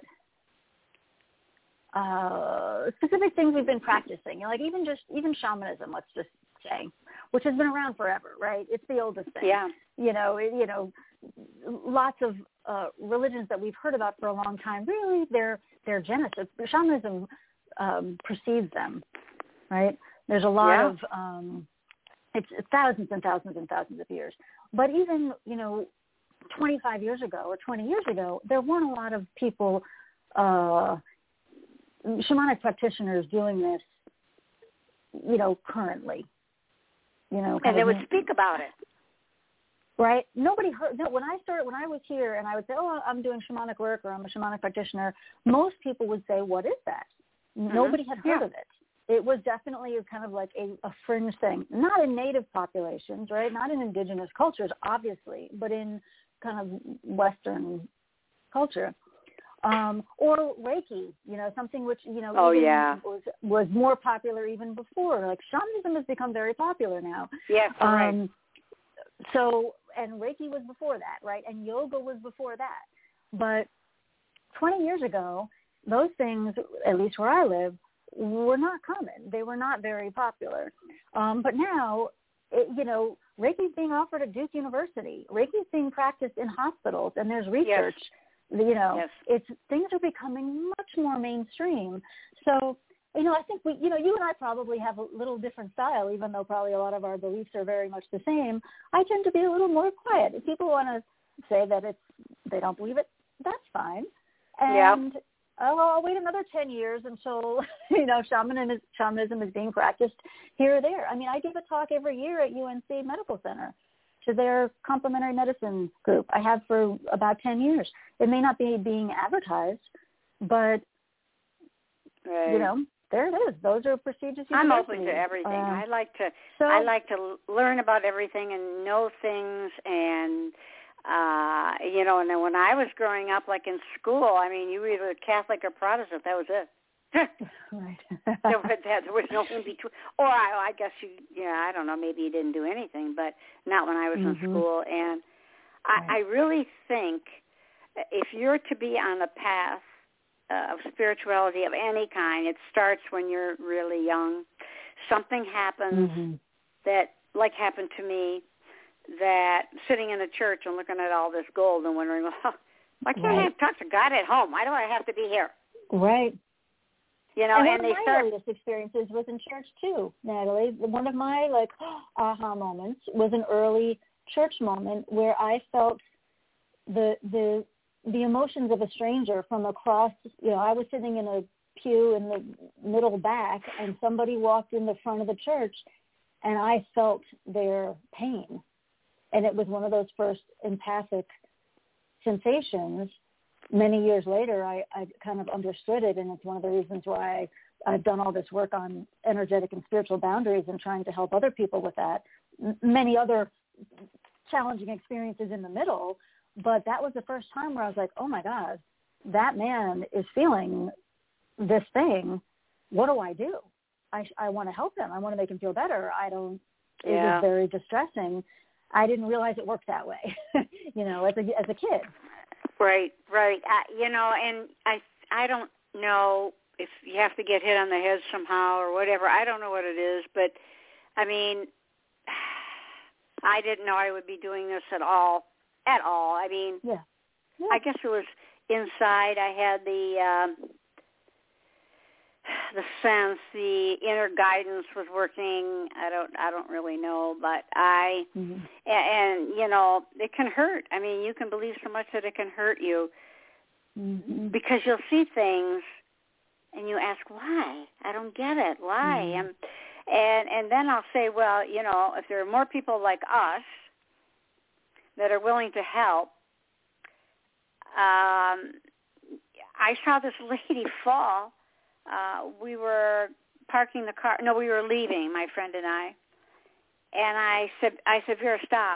uh, specific things we've been practicing, you know, like even just, even shamanism, let's just say, which has been around forever, right? It's the oldest thing. Yeah. You know, it, you know, lots of uh, religions that we've heard about for a long time, really, their their genesis, shamanism um, precedes them, right? There's a lot yeah. of, um, it's, it's thousands and thousands and thousands of years. But even, you know, twenty-five years ago or twenty years ago, there weren't a lot of people, uh, shamanic practitioners doing this, you know, currently. You know, and they would speak about it. Right? Nobody heard. No, when I started, when I was here, and I would say, "Oh, I'm doing shamanic work," or "I'm a shamanic practitioner," most people would say, "What is that?" Mm-hmm. Nobody had heard yeah. of it. It was definitely kind of like a, a fringe thing, not in native populations, right? Not in indigenous cultures, obviously, but in kind of Western culture. Um, or Reiki, you know, something which, you know, oh, even yeah. was was more popular even before. Like shamanism has become very popular now. Yes, right. Um, so, and Reiki was before that, right? And yoga was before that. But twenty years ago, those things, at least where I live, were not common. They were not very popular. Um, but now, it, you know, Reiki is being offered at Duke University. Reiki is being practiced in hospitals, and there's research. Yes. You know, yes. it's things are becoming much more mainstream. So, you know, I think we, you know, you and I probably have a little different style, even though probably a lot of our beliefs are very much the same. I tend to be a little more quiet. If people want to say that it's they don't believe it, that's fine. And yeah. I'll, I'll wait another ten years until, you know, shamanism is, shamanism is being practiced here or there. I mean, I give a talk every year at U N C Medical Center to their complementary medicine group. I have for about ten years. It may not be being advertised, but, right. you know, there it is. Those are procedures. I'm open to everything. Um, I like to so, I like to learn about everything and know things and, uh, you know, and then when I was growing up, like in school, I mean, you were either Catholic or Protestant. That was it. right. there, was, there was no in between. Or I, I guess you, yeah, I don't know. Maybe you didn't do anything, but not when I was mm-hmm. in school. And I, right. I really think if you're to be on the path uh, of spirituality of any kind, it starts when you're really young. Something happens mm-hmm. that, like happened to me, that sitting in a church and looking at all this gold and wondering, well, why can't right. I talk to God at home? Why do I have to be here? Right. You know, and, and one they of my start. earliest experiences was in church too, Natalie. One of my like aha moments was an early church moment where I felt the the the emotions of a stranger from across. You know, I was sitting in a pew in the middle back, and somebody walked in the front of the church, and I felt their pain, and it was one of those first empathic sensations. Many years later, I, I kind of understood it, and it's one of the reasons why I, I've done all this work on energetic and spiritual boundaries and trying to help other people with that. M- many other challenging experiences in the middle, but that was the first time where I was like, oh, my God, that man is feeling this thing. What do I do? I, I want to help him. I want to make him feel better. I don't, it Yeah. was very distressing. I didn't realize it worked that way, you know, as a, as a kid. Right, right. Uh, you know, and I I don't know if you have to get hit on the head somehow or whatever. I don't know what it is, but, I mean, I didn't know I would be doing this at all, at all. I mean, yeah. Yeah. I guess it was inside. I had the um, the sense, the inner guidance was working. I don't, I don't really know, but I, mm-hmm. and, and you know, it can hurt. I mean, you can believe so much that it can hurt you mm-hmm. because you'll see things, and you ask why. I don't get it. Why? Mm-hmm. And and and then I'll say, well, you know, if there are more people like us that are willing to help. Um, I saw this lady fall. Uh, we were parking the car. No, we were leaving, my friend and I. And I said, I said, Vera, stop.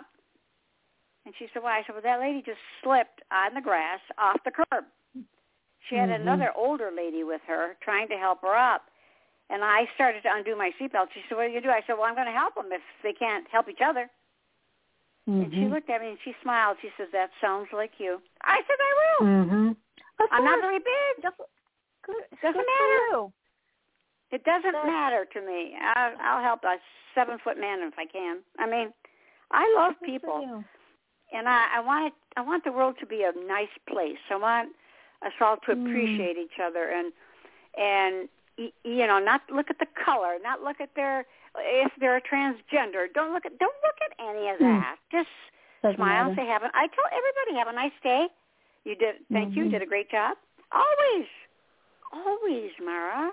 And she said, why? I said, well, that lady just slipped on the grass off the curb. She had mm-hmm. another older lady with her trying to help her up. And I started to undo my seatbelt. She said, what are you going to do? I said, well, I'm going to help them if they can't help each other. Mm-hmm. And she looked at me and she smiled. She says, that sounds like you. I said, I will. Mm-hmm. I'm not very big. Just, good. It doesn't good matter. It doesn't That's... matter to me. I'll, I'll help a seven-foot man if I can. I mean, I love good people. And I, I want it, I want the world to be a nice place. I want us all to appreciate mm. each other and, and you know, not look at the color, not look at their, if they're a transgender. Don't look at, don't look at any of that. Mm. Just Doesn't smile, matter. Say, have a, I tell everybody, have a nice day. You did, thank mm-hmm. you, did a great job. Always, always, Mara.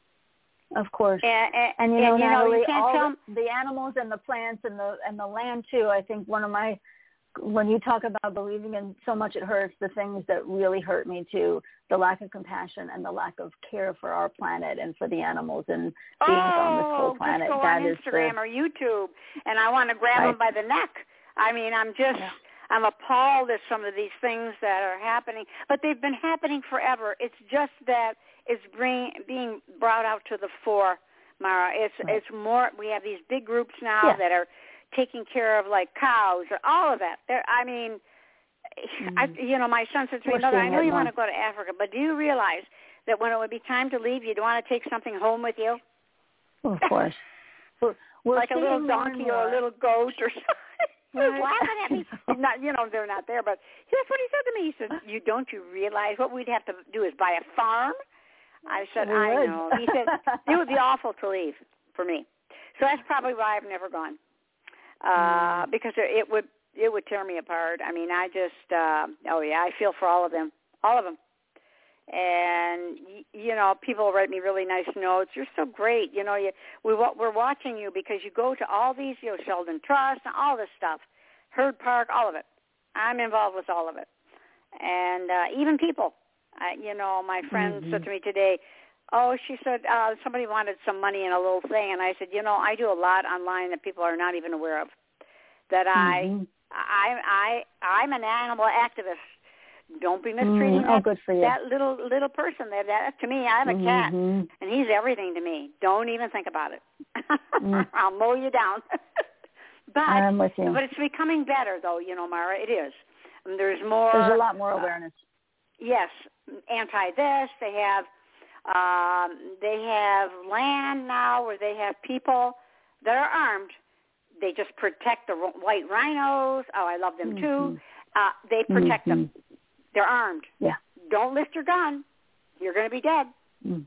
Of course. And, and, and you know, and, you Natalie, know, you can't all tell the, the animals and the plants and the and the land too. I think one of my, when you talk about believing in so much it hurts, the things that really hurt me too, the lack of compassion and the lack of care for our planet and for the animals and beings oh, on this whole planet. Just go that on is Instagram the, or YouTube, and I want to grab right. them by the neck. I mean, I'm just, yeah. I'm appalled at some of these things that are happening, but they've been happening forever. It's just that it's bring, being brought out to the fore, Mara. It's right. it's more. We have these big groups now yeah. that are taking care of like cows or all of that. They're, I mean, mm-hmm. I, you know, my son said to me, Mother, I know you want to go to Africa, but do you realize that when it would be time to leave, you'd want to take something home with you? Of course. We're, we're like a little donkey or a little goat or something. He was laughing at me. He's not, you know, they're not there, but that's what he said to me. He said, "You don't you realize what we'd have to do is buy a farm?" I said, we "I would. know." He said, "It would be awful to leave for me." So that's probably why I've never gone, uh, mm. because it would it would tear me apart. I mean, I just, uh, oh yeah, I feel for all of them, all of them. And, you know, people write me really nice notes. You're so great. You know, you, we, we're watching you because you go to all these, you know, Sheldon Trust and all this stuff, Herd Park, all of it. I'm involved with all of it. And uh, even people, uh, you know, my friend mm-hmm. said to me today, oh, she said uh, somebody wanted some money in a little thing. And I said, you know, I do a lot online that people are not even aware of, that mm-hmm. I, I, I, I'm an animal activist. Don't be mistreating mm, that, oh, good for you. that little little person there. That to me, I'm a cat, mm-hmm. and he's everything to me. Don't even think about it. mm. I'll mow you down. but I'm with you. But it's becoming better, though. You know, Mara, it is. And there's more. There's a lot more awareness. Uh, yes, anti this. They have um, they have land now where they have people that are armed. They just protect the white rhinos. Oh, I love them mm-hmm. too. Uh, they protect mm-hmm. them. They're armed. Yeah. Don't lift your gun. You're going to be dead. Mm.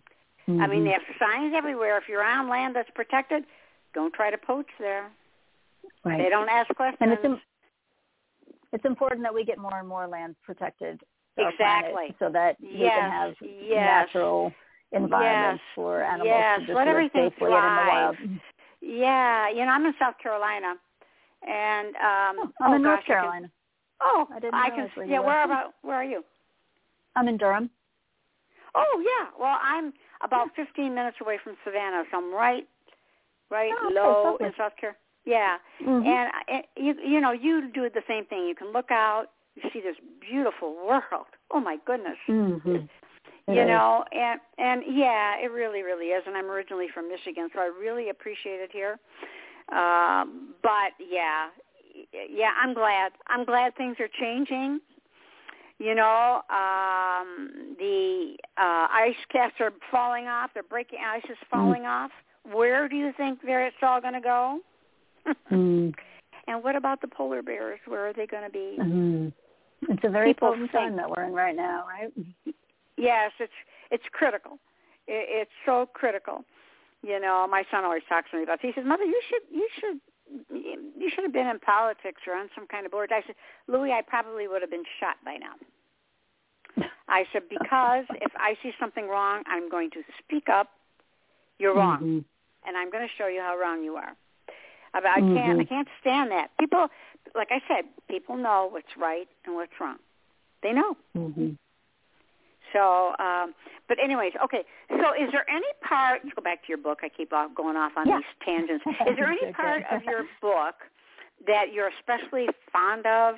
Mm-hmm. I mean, they have signs everywhere. If you're on land that's protected, don't try to poach there. Right. They don't ask questions. And it's, im- it's important that we get more and more land protected. Exactly. So that yes. we can have yes. natural environments yes. for animals yes. to just Let live everything safely and in the wild. thrive. Yeah. You know, I'm in South Carolina. And, um, oh, I'm oh, in North gosh, Carolina. I can, oh, I didn't I realize can, where you yeah, were. where about, where are you? I'm in Durham. Oh, yeah. Well, I'm about fifteen minutes away from Savannah, so I'm right, right oh, low okay, in South Carolina. Yeah. Mm-hmm. And, and, you, you know, you do the same thing. You can look out, you see this beautiful world. Oh, my goodness. Mm-hmm. You is. know, and, and, yeah, it really, really is. And I'm originally from Michigan, so I really appreciate it here. Um, but, yeah, yeah, I'm glad. I'm glad things are changing. You know, um, the uh, ice caps are falling off. They're breaking. Ice is falling mm. off. Where do you think it's all going to go? mm. And what about the polar bears? Where are they going to be? Mm. It's a very People potent think, time that we're in right now, right? Yes, it's it's critical. It, it's so critical. You know, my son always talks to me about this. He says, "Mother, you should you should you should have been in politics or on some kind of board." I said, "Louis, I probably would have been shot by now." I said, "Because if I see something wrong, I'm going to speak up. You're wrong, mm-hmm. and I'm going to show you how wrong you are." I, I mm-hmm. can't I can't stand that. People, like I said, people know what's right and what's wrong. They know. Mm-hmm. So, um, but anyways, okay. So is there any part, let's go back to your book. I keep off, going off on yeah. these tangents. Is there any part of your book that you're especially fond of?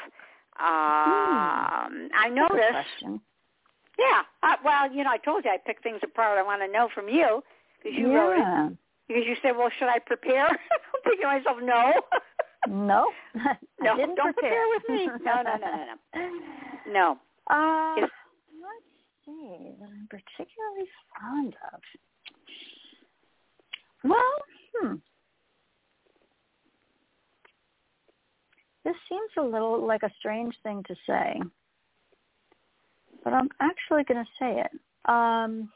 Um, I noticed. Question. Yeah. Uh, well, you know, I told you I picked things apart I want to know from you because you yeah. wrote it. Because you said, well, should I prepare? I'm thinking to myself, no. no. no, I didn't don't prepare. prepare with me. No, no, no, no, no. No. Uh, It's, let's see, that I'm particularly fond of. Well, hmm. This seems a little like a strange thing to say, but I'm actually going to say it. Um,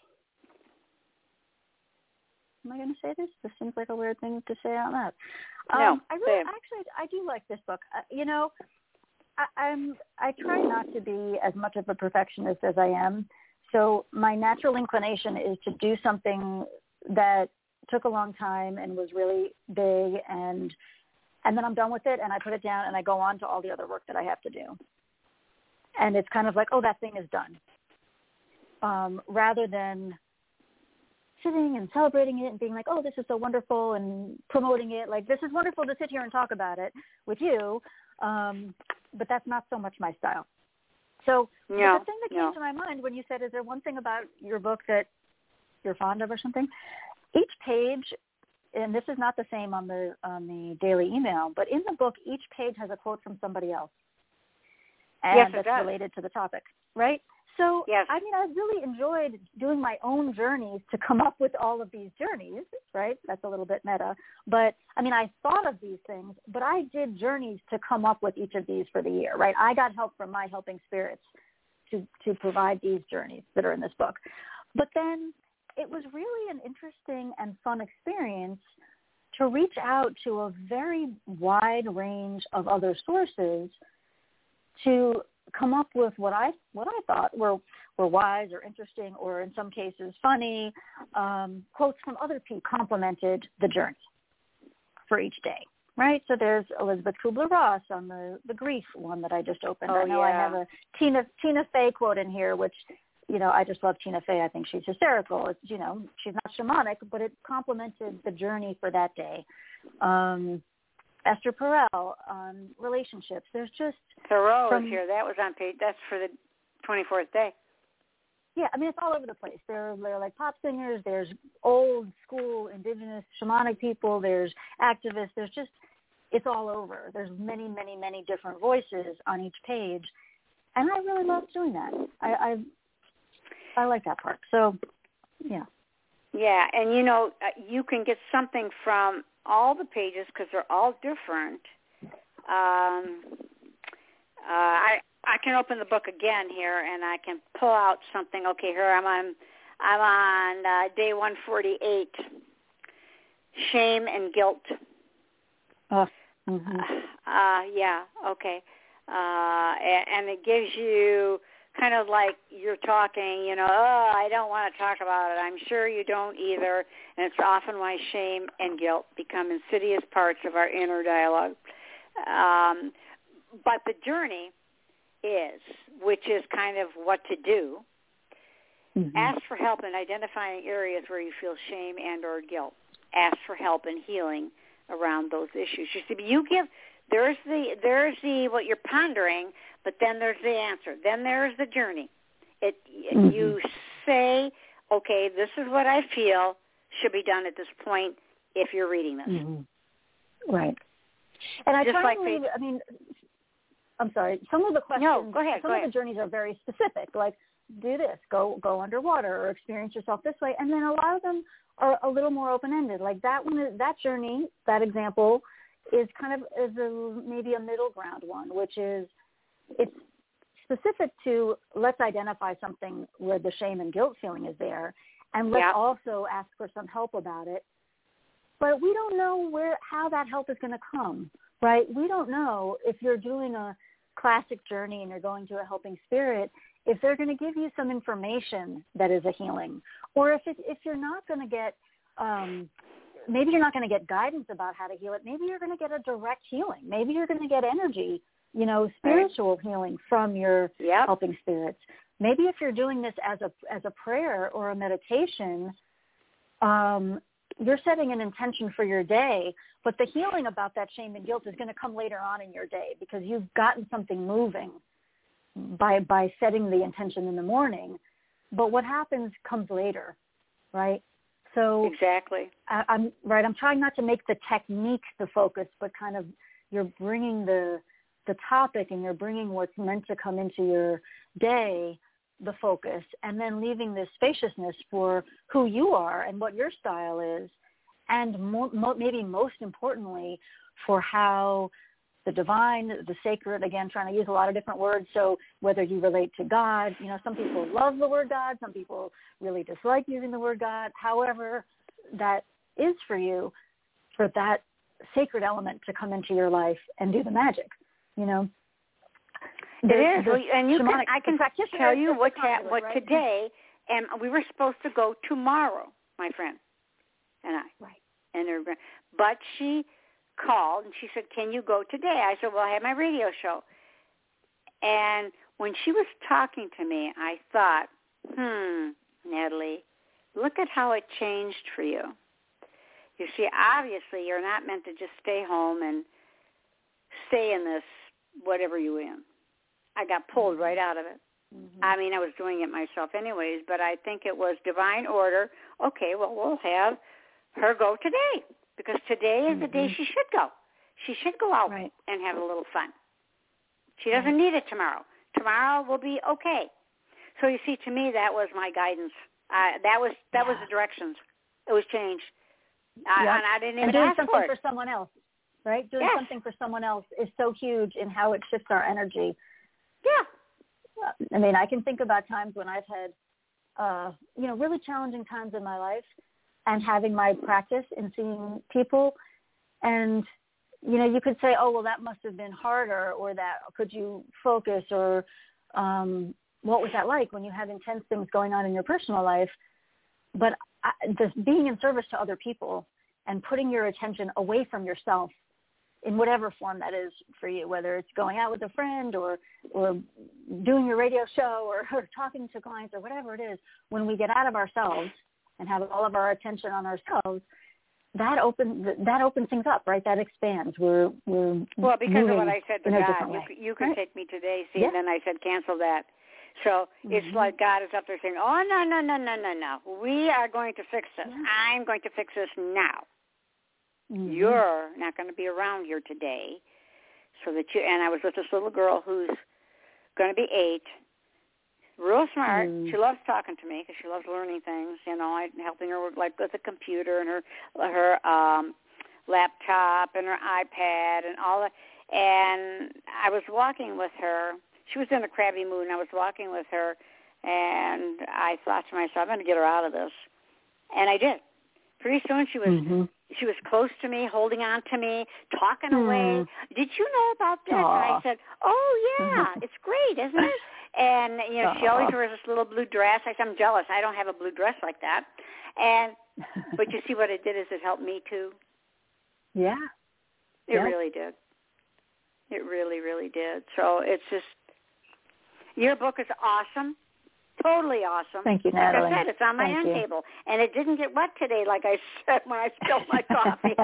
am I going to say this? This seems like a weird thing to say out loud. Um, no, I really, actually, I do like this book. Uh, you know, I, I'm I try not to be as much of a perfectionist as I am. So my natural inclination is to do something that took a long time and was really big, and and then I'm done with it, and I put it down, and I go on to all the other work that I have to do. And it's kind of like, oh, that thing is done, um, rather than sitting and celebrating it and being like, oh, this is so wonderful, and promoting it. Like, this is wonderful to sit here and talk about it with you, um, but that's not so much my style. So no, the thing that came no. to my mind when you said, is there one thing about your book that you're fond of or something? Each page, and this is not the same on the on the daily email, but in the book, each page has a quote from somebody else. And yes, it that's does. related to the topic, right? So, yes. I mean, I really enjoyed doing my own journeys to come up with all of these journeys, right? That's a little bit meta. But, I mean, I thought of these things, but I did journeys to come up with each of these for the year, right? I got help from my helping spirits to, to provide these journeys that are in this book. But then it was really an interesting and fun experience to reach out to a very wide range of other sources to come up with what I what I thought were were wise or interesting, or in some cases funny um, quotes from other people complimented the journey for each day, right? So there's Elizabeth Kubler-Ross on the, the grief one that I just opened. Oh, I know yeah. I have a Tina Tina Fey quote in here, which, you know, I just love Tina Fey. I think she's hysterical. It's, you know, she's not shamanic, but it complimented the journey for that day. Um, Esther Perel on relationships. There's just Thoreau from, is here. That was on page. That's for the twenty-fourth day. Yeah, I mean, it's all over the place. There, there are like pop singers. There's old school indigenous shamanic people. There's activists. There's just, it's all over. There's many, many, many different voices on each page, and I really love doing that. I, I, I like that part. So, yeah. Yeah, and you know, you can get something from all the pages because they're all different. Um, uh, I I can open the book again here, and I can pull out something. Okay, here I'm on I'm on uh, day one forty-eight, shame and guilt. Oh, mm-hmm. uh, yeah, okay. Uh, and, and it gives you kind of like you're talking, you know, oh, I don't want to talk about it. I'm sure you don't either. And it's often why shame and guilt become insidious parts of our inner dialogue. Um, but the journey is, which is kind of what to do, mm-hmm. ask for help in identifying areas where you feel shame and or guilt. Ask for help in healing around those issues. You see, you give, there's the, there's the, what you're pondering, but then there's the answer. Then there's the journey. It, mm-hmm. You say, okay, this is what I feel should be done at this point if you're reading this. Mm-hmm. Right. And I Just try like to leave, I mean, I'm sorry, some of the questions, no, go ahead, some go of ahead. the journeys are very specific, like do this, go go underwater or experience yourself this way. And then a lot of them are a little more open-ended. Like that one, is, that journey, that example is kind of is a, maybe a middle ground one, which is it's specific to let's identify something where the shame and guilt feeling is there, and let's yep. also ask for some help about it. But we don't know where how that help is going to come, right? We don't know if you're doing a classic journey and you're going to a helping spirit, if they're going to give you some information that is a healing, or if it, if you're not going to get, um, maybe you're not going to get guidance about how to heal it. Maybe you're going to get a direct healing. Maybe you're going to get energy, you know, spiritual right. healing from your yep. helping spirits. Maybe if you're doing this as a as a prayer or a meditation, um, you're setting an intention for your day, but the healing about that shame and guilt is going to come later on in your day because you've gotten something moving by by setting the intention in the morning. But what happens comes later, right? So exactly. I, I'm right. I'm trying not to make the technique the focus, but kind of you're bringing the the topic and you're bringing what's meant to come into your day the focus, and then leaving this spaciousness for who you are and what your style is, and more, mo- maybe most importantly for how the divine, the sacred, again, trying to use a lot of different words, so whether you relate to God, you know, some people love the word God, some people really dislike using the word God, however that is for you, for that sacred element to come into your life and do the magic, you know. The, it is, well, and you shamanic, can, I can tell you what ta- what right? today, and we were supposed to go tomorrow, my friend and I. Right. And her, but she called and she said, "Can you go today?" I said, "Well, I have my radio show." And when she was talking to me, I thought, "Hmm, Natalie, look at how it changed for you. You see, obviously, you're not meant to just stay home and stay in this whatever you're in." I got pulled right out of it. Mm-hmm. I mean, I was doing it myself anyways, but I think it was divine order. Okay, well, we'll have her go today because today is mm-hmm. the day she should go. She should go out right. and have a little fun. She doesn't right. need it tomorrow. Tomorrow will be okay. So you see, to me, that was my guidance. Uh, that was that yeah. was the directions. It was changed. I, yeah. And I didn't even and doing ask something for, for someone else, right? Doing yes. something for someone else is so huge in how it shifts our energy. Yeah. I mean, I can think about times when I've had, uh, you know, really challenging times in my life and having my practice in seeing people. And, you know, you could say, oh, well, that must have been harder, or that could you focus, or um, what was that like when you had intense things going on in your personal life? But I, just being in service to other people and putting your attention away from yourself in whatever form that is for you, whether it's going out with a friend or or doing your radio show or, or talking to clients or whatever it is, when we get out of ourselves and have all of our attention on ourselves, that opens that opens things up, right? That expands. We're we're well because of what I said to God. You, you can right? take me today, see, yeah. and then I said cancel that. So mm-hmm. it's like God is up there saying, oh no no no no no no, we are going to fix this. Yeah. I'm going to fix this now. Mm-hmm. You're not going to be around here today, so that you. And I was with this little girl who's going to be eight, real smart. Mm. She loves talking to me because she loves learning things. You know, I'm helping her with, like with the computer and her her um, laptop and her iPad and all that. And I was walking with her. She was in a crabby mood, and I was walking with her, And I thought to myself, I'm going to get her out of this. And I did. Pretty soon she was mm-hmm. she was close to me, holding on to me, talking mm. away. Did you know about this? Aww. And I said, oh, yeah, it's great, isn't it? And, you know, Aww. She always wears this little blue dress. I said, I'm jealous. I don't have a blue dress like that. And but you see what it did is it helped me, too. Yeah. It yeah. really did. It really, really did. So it's just, your book is awesome. Totally awesome. Thank you, Natalie. Like I said, it's on my Thank end you. table, and it didn't get wet today, like I said when I spilled my coffee.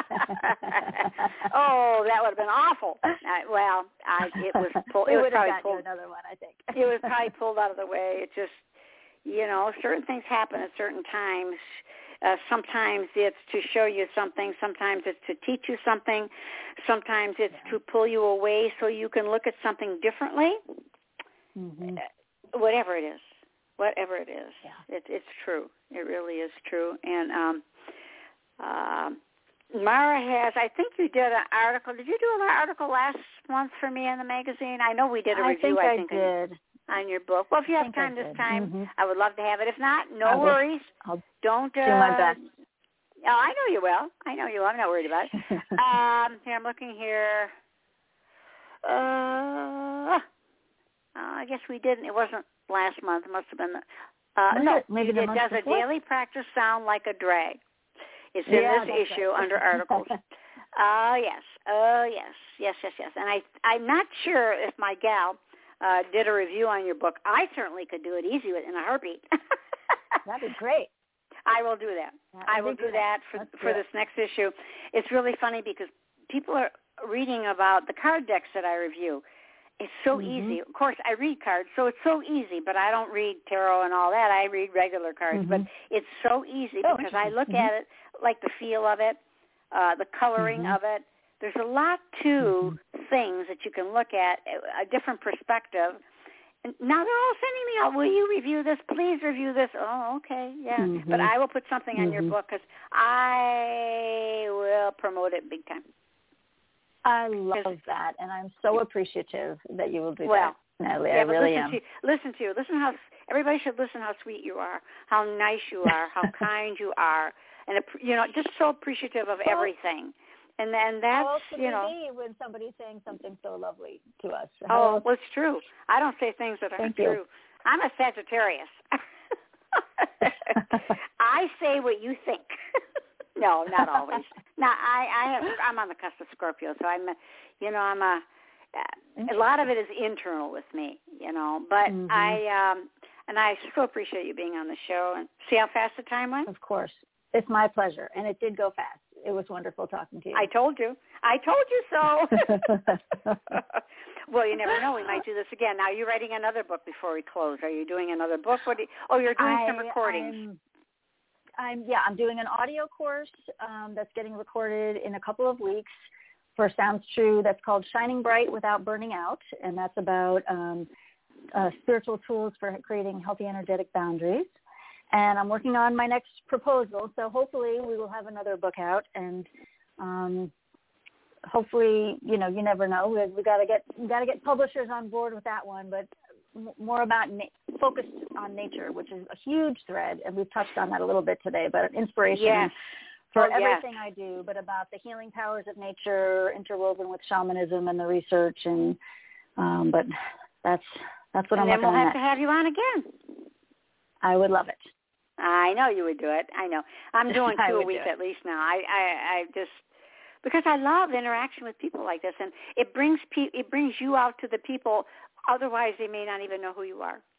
Oh, that would have been awful. Uh, well, I, it was pulled. It, it would was have probably gotten pulled. You another one, I think. It was probably pulled out of the way. It just, you know, certain things happen at certain times. Uh, sometimes it's to show you something. Sometimes it's to teach you something. Sometimes it's yeah. to pull you away so you can look at something differently. Mm-hmm. Whatever it is, whatever it is, yeah. it, it's true. It really is true. And um, uh, Mara has, I think you did an article. Did you do an article last month for me in the magazine? I know we did a I review, think I I think, did. On, on your book. Well, if you I have time this did. time, mm-hmm. I would love to have it. If not, no I'll worries. I'll Don't uh, do my best. Oh, I know you will. I know you will. I'm not worried about it. um, here, I'm looking here. Uh, I guess we didn't. It wasn't last month. It must have been. Uh, Was no, it? Maybe the it month does before? A daily practice sound like a drag? It's in yeah, this issue right. under articles. Oh, uh, yes. Oh, uh, yes. Yes, yes, yes. And I, I'm not sure if my gal uh, did a review on your book. I certainly could do it easy in a heartbeat. That'd be great. I will do that. That'd I will do great. that for Let's for do this next issue. It's really funny because people are reading about the card decks that I review. It's so mm-hmm. easy. Of course, I read cards, so it's so easy, but I don't read tarot and all that. I read regular cards, mm-hmm. but it's so easy oh, because I look mm-hmm. at it, like the feel of it, uh, the coloring mm-hmm. of it. There's a lot to mm-hmm. things that you can look at, a different perspective. And now they're all sending me out, will you review this? Please review this. Oh, okay, yeah. Mm-hmm. But I will put something mm-hmm. on your book because I will promote it big time. I love that, and I'm so appreciative that you will do well, that, Natalie. Yeah, I but really listen am. To you, listen to you. Listen how everybody should listen how sweet you are, how nice you are, how kind you are, and you know, just so appreciative of everything. And then that's how else would you know, we be when somebody's saying something so lovely to us? How oh, else? well, it's true. I don't say things that aren't Thank you. true. I'm a Sagittarius. I say what you think. No, not always. No, I, I have. I'm on the cusp of Scorpio, so I'm, a, you know, I'm a. A lot of it is internal with me, you know. But mm-hmm. I, um, and I so appreciate you being on the show. And see how fast the time went. Of course, it's my pleasure, and it did go fast. It was wonderful talking to you. I told you. I told you so. Well, you never know. We might do this again. Now, you're writing another book before we close. Are you doing another book? What do you, oh, you're doing I, some recordings. I'm, I'm yeah, I'm doing an audio course um, that's getting recorded in a couple of weeks for Sounds True. That's called Shining Bright Without Burning Out, and that's about um, uh, spiritual tools for creating healthy energetic boundaries. And I'm working on my next proposal, so hopefully we will have another book out, and um, hopefully, you know, you never know. We, we got to get we got to get publishers on board with that one, but more about na- focused on nature, which is a huge thread, and we've touched on that a little bit today, but inspiration yes. for oh, everything yes. I do, but about the healing powers of nature interwoven with shamanism and the research, and um, but that's that's what and I'm working on. working And then we'll have on to have you on again. I would love it. I know you would do it. I know. I'm doing two a week at least now. I, I, I just because I love interaction with people like this, and it brings pe- it brings you out to the people. Otherwise, they may not even know who you are.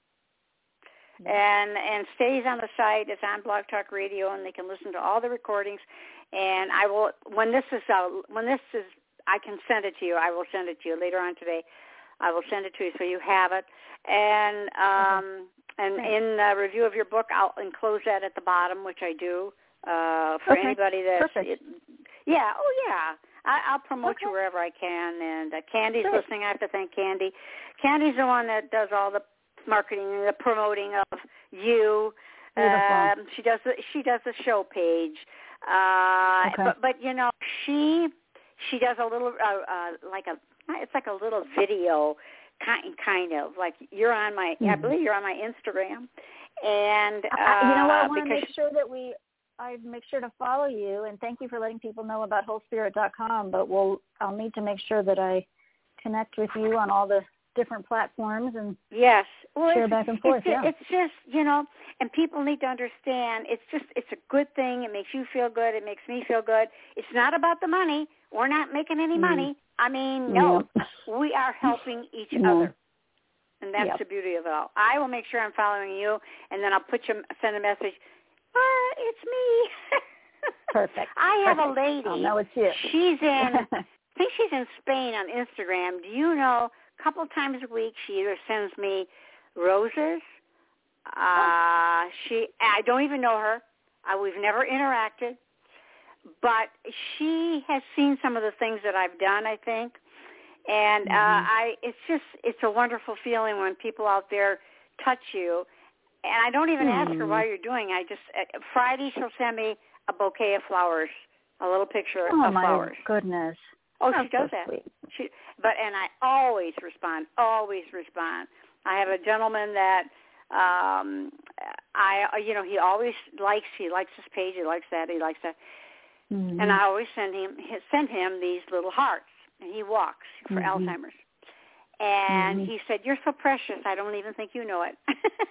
Yeah. And and stays on the site. It's on Blog Talk Radio, and they can listen to all the recordings. And I will when this is uh, when this is I can send it to you. I will send it to you later on today. I will send it to you so you have it. And um, and Thanks. in the review of your book, I'll enclose that at the bottom, which I do uh, for okay. anybody that's Perfect. It, yeah. Oh yeah. I, I'll promote okay. you wherever I can. And uh, Candy's Great. listening. I have to thank Candy. Candy's the one that does all the marketing and the promoting of you. Um, she does the, she does the show page. Uh, okay. But but you know she she does a little uh, uh, like a it's like a little video kind kind of like you're on my. Mm-hmm. I believe you're on my Instagram, and uh, uh, you know what? I want to because make sure that we. I make sure to follow you, and thank you for letting people know about whole spirit dot com. But we'll I'll need to make sure that I connect with you on all the different platforms and yes, well, share back and forth. It's, yeah, it's just, you know, and people need to understand. It's just, it's a good thing. It makes you feel good. It makes me feel good. It's not about the money. We're not making any mm. money. I mean, no, yep. we are helping each no. other, and that's yep. the beauty of it all. I will make sure I'm following you, and then I'll put you send a message. Ah, it's me. Perfect. I have Perfect. a lady. Oh, no, it's you. She's in. I think she's in Spain on Instagram. Do you know? A couple times a week, she either sends me roses. Uh, she, I don't even know her. Uh, we've never interacted, but she has seen some of the things that I've done, I think, and mm-hmm. uh, I. It's just, it's a wonderful feeling when people out there touch you, and I don't even mm-hmm. ask her why you're doing. I just uh, Friday she'll send me a bouquet of flowers, a little picture oh, of flowers. Oh my goodness. Oh, That's she does so that. Sweet. She, but and I always respond, always respond. I have a gentleman that um, I, you know, he always likes. He likes this page. He likes that. He likes that. Mm-hmm. And I always send him send him these little hearts. And he walks for mm-hmm. Alzheimer's. And mm-hmm. he said, "You're so precious. I don't even think you know it."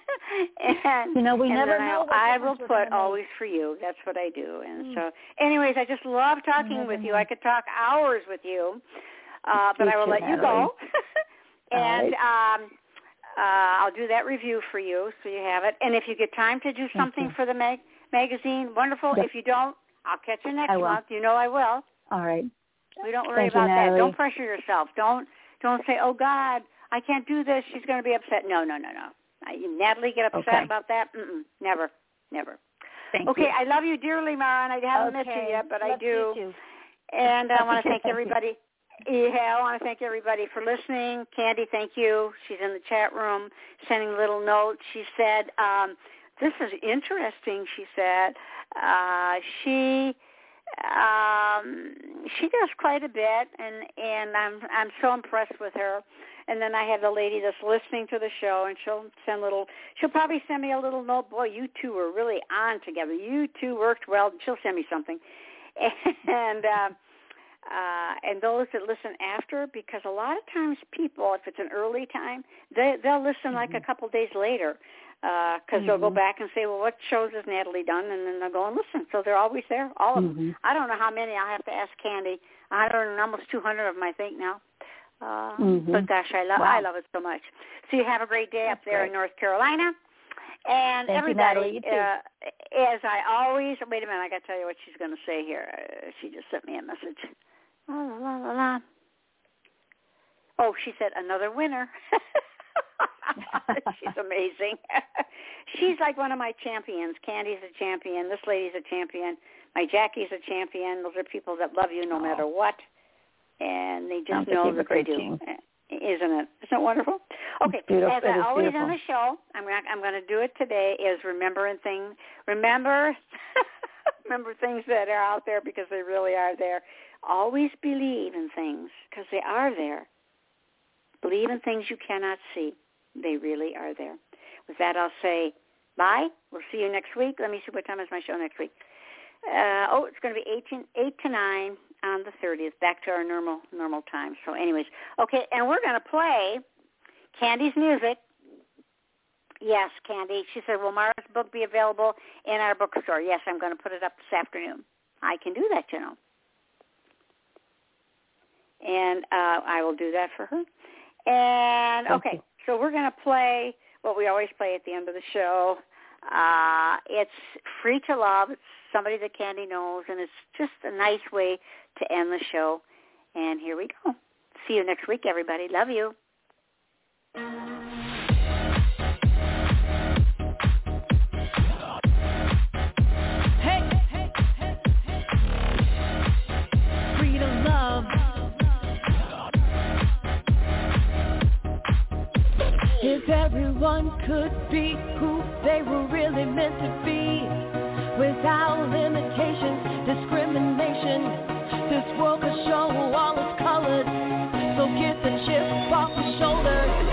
and you know, we and never know. I, I will put always for you. That's what I do. And mm. so, anyways, I just love talking with you. Know. I could talk hours with you, uh, but I will let you go. and right. um, uh, I'll do that review for you, so you have it. And if you get time to do something for the mag- magazine, wonderful. Yep. If you don't, I'll catch you next month. You know I will. All right. We don't worry Thank about you, that. Natalie. Don't pressure yourself. Don't. Don't say, "Oh God, I can't do this. She's going to be upset." No, no, no, no. I, Natalie, get upset okay. about that? Mm-mm, never, never. Thank okay, you. I love you dearly, Mara, and I haven't okay. met you yet, but love I do. You too. And I want to thank everybody. Yeah, I want to thank everybody for listening. Candy, thank you. She's in the chat room sending little notes. She said, um, "This is interesting." She said, uh, "She." Um, she does quite a bit, and, and I'm I'm so impressed with her. And then I have the lady that's listening to the show, and she'll send little. She'll probably send me a little note. Boy, you two were really on together. You two worked well. She'll send me something, and uh, uh, and those that listen after, because a lot of times people, if it's an early time, they they'll listen mm-hmm. like a couple days later. Because uh, mm-hmm. they'll go back and say, well, what shows has Natalie done? And then they'll go and listen. So they're always there, all of mm-hmm. them. I don't know how many. I'll have to ask Candy. I don't know, almost two hundred of them, I think, now. Uh, mm-hmm. But, gosh, I love wow. I love it so much. So you have a great day That's up there great. in North Carolina. And Thank everybody, you, Natalie, uh, as I always, wait a minute, I got to tell you what she's going to say here. Uh, she just sent me a message. La, la, la, la, la. Oh, she said, another winner. She's amazing. She's like one of my champions. Candy's a champion. This lady's a champion. My Jackie's a champion. Those are people that love you no oh. matter what, and they just know that they do. Team. Isn't it? Isn't it wonderful? Okay, as I always on the show, I'm going I'm going to do it today. Is remembering things. Remember, remember things that are out there because they really are there. Always believe in things because they are there. Believe in things you cannot see. They really are there. With that, I'll say bye. We'll see you next week. Let me see what time is my show next week. Uh, oh, it's going to be eighteen, eight to nine on the thirtieth, back to our normal normal time. So anyways, okay, and we're going to play Candy's music. Yes, Candy. She said, will Mara's book be available in our bookstore? Yes, I'm going to put it up this afternoon. I can do that, you know. And uh, I will do that for her. And, okay, so we're going to play what we always play at the end of the show. Uh, it's Free to Love. It's somebody that Candy knows, and it's just a nice way to end the show. And here we go. See you next week, everybody. Love you. Hey, hey, hey, hey. Free to love. If everyone could be who they were really meant to be, without limitations, discrimination, this world could show all its colors. So get the chip off the shoulder.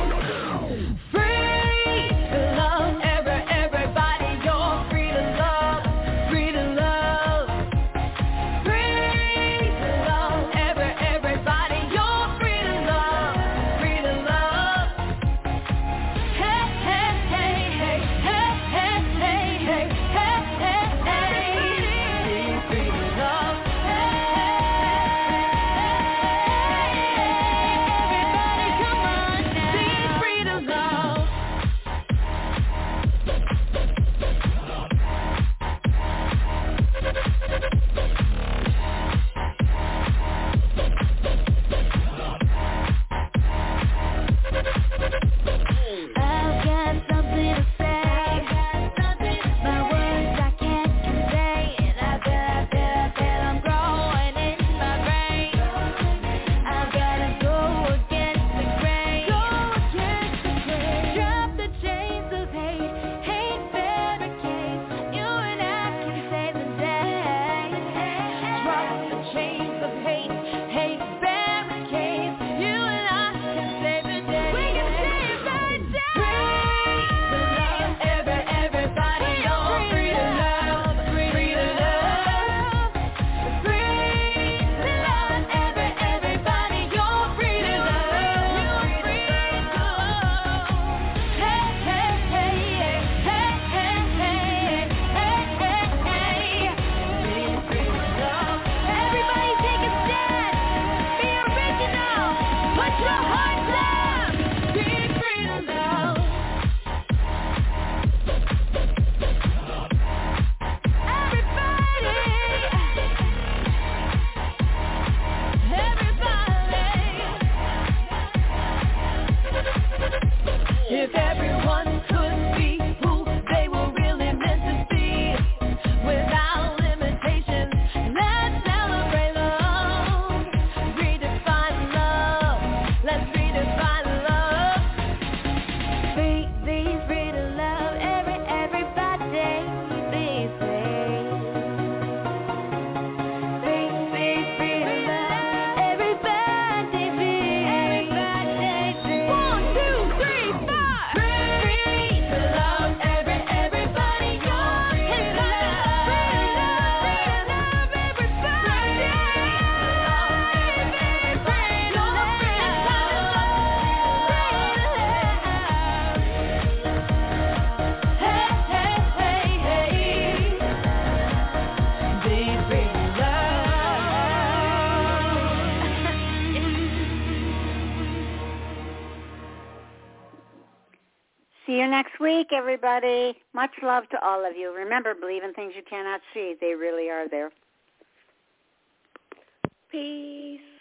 See you next week, everybody. Much love to all of you. Remember, believe in things you cannot see. They really are there. Peace.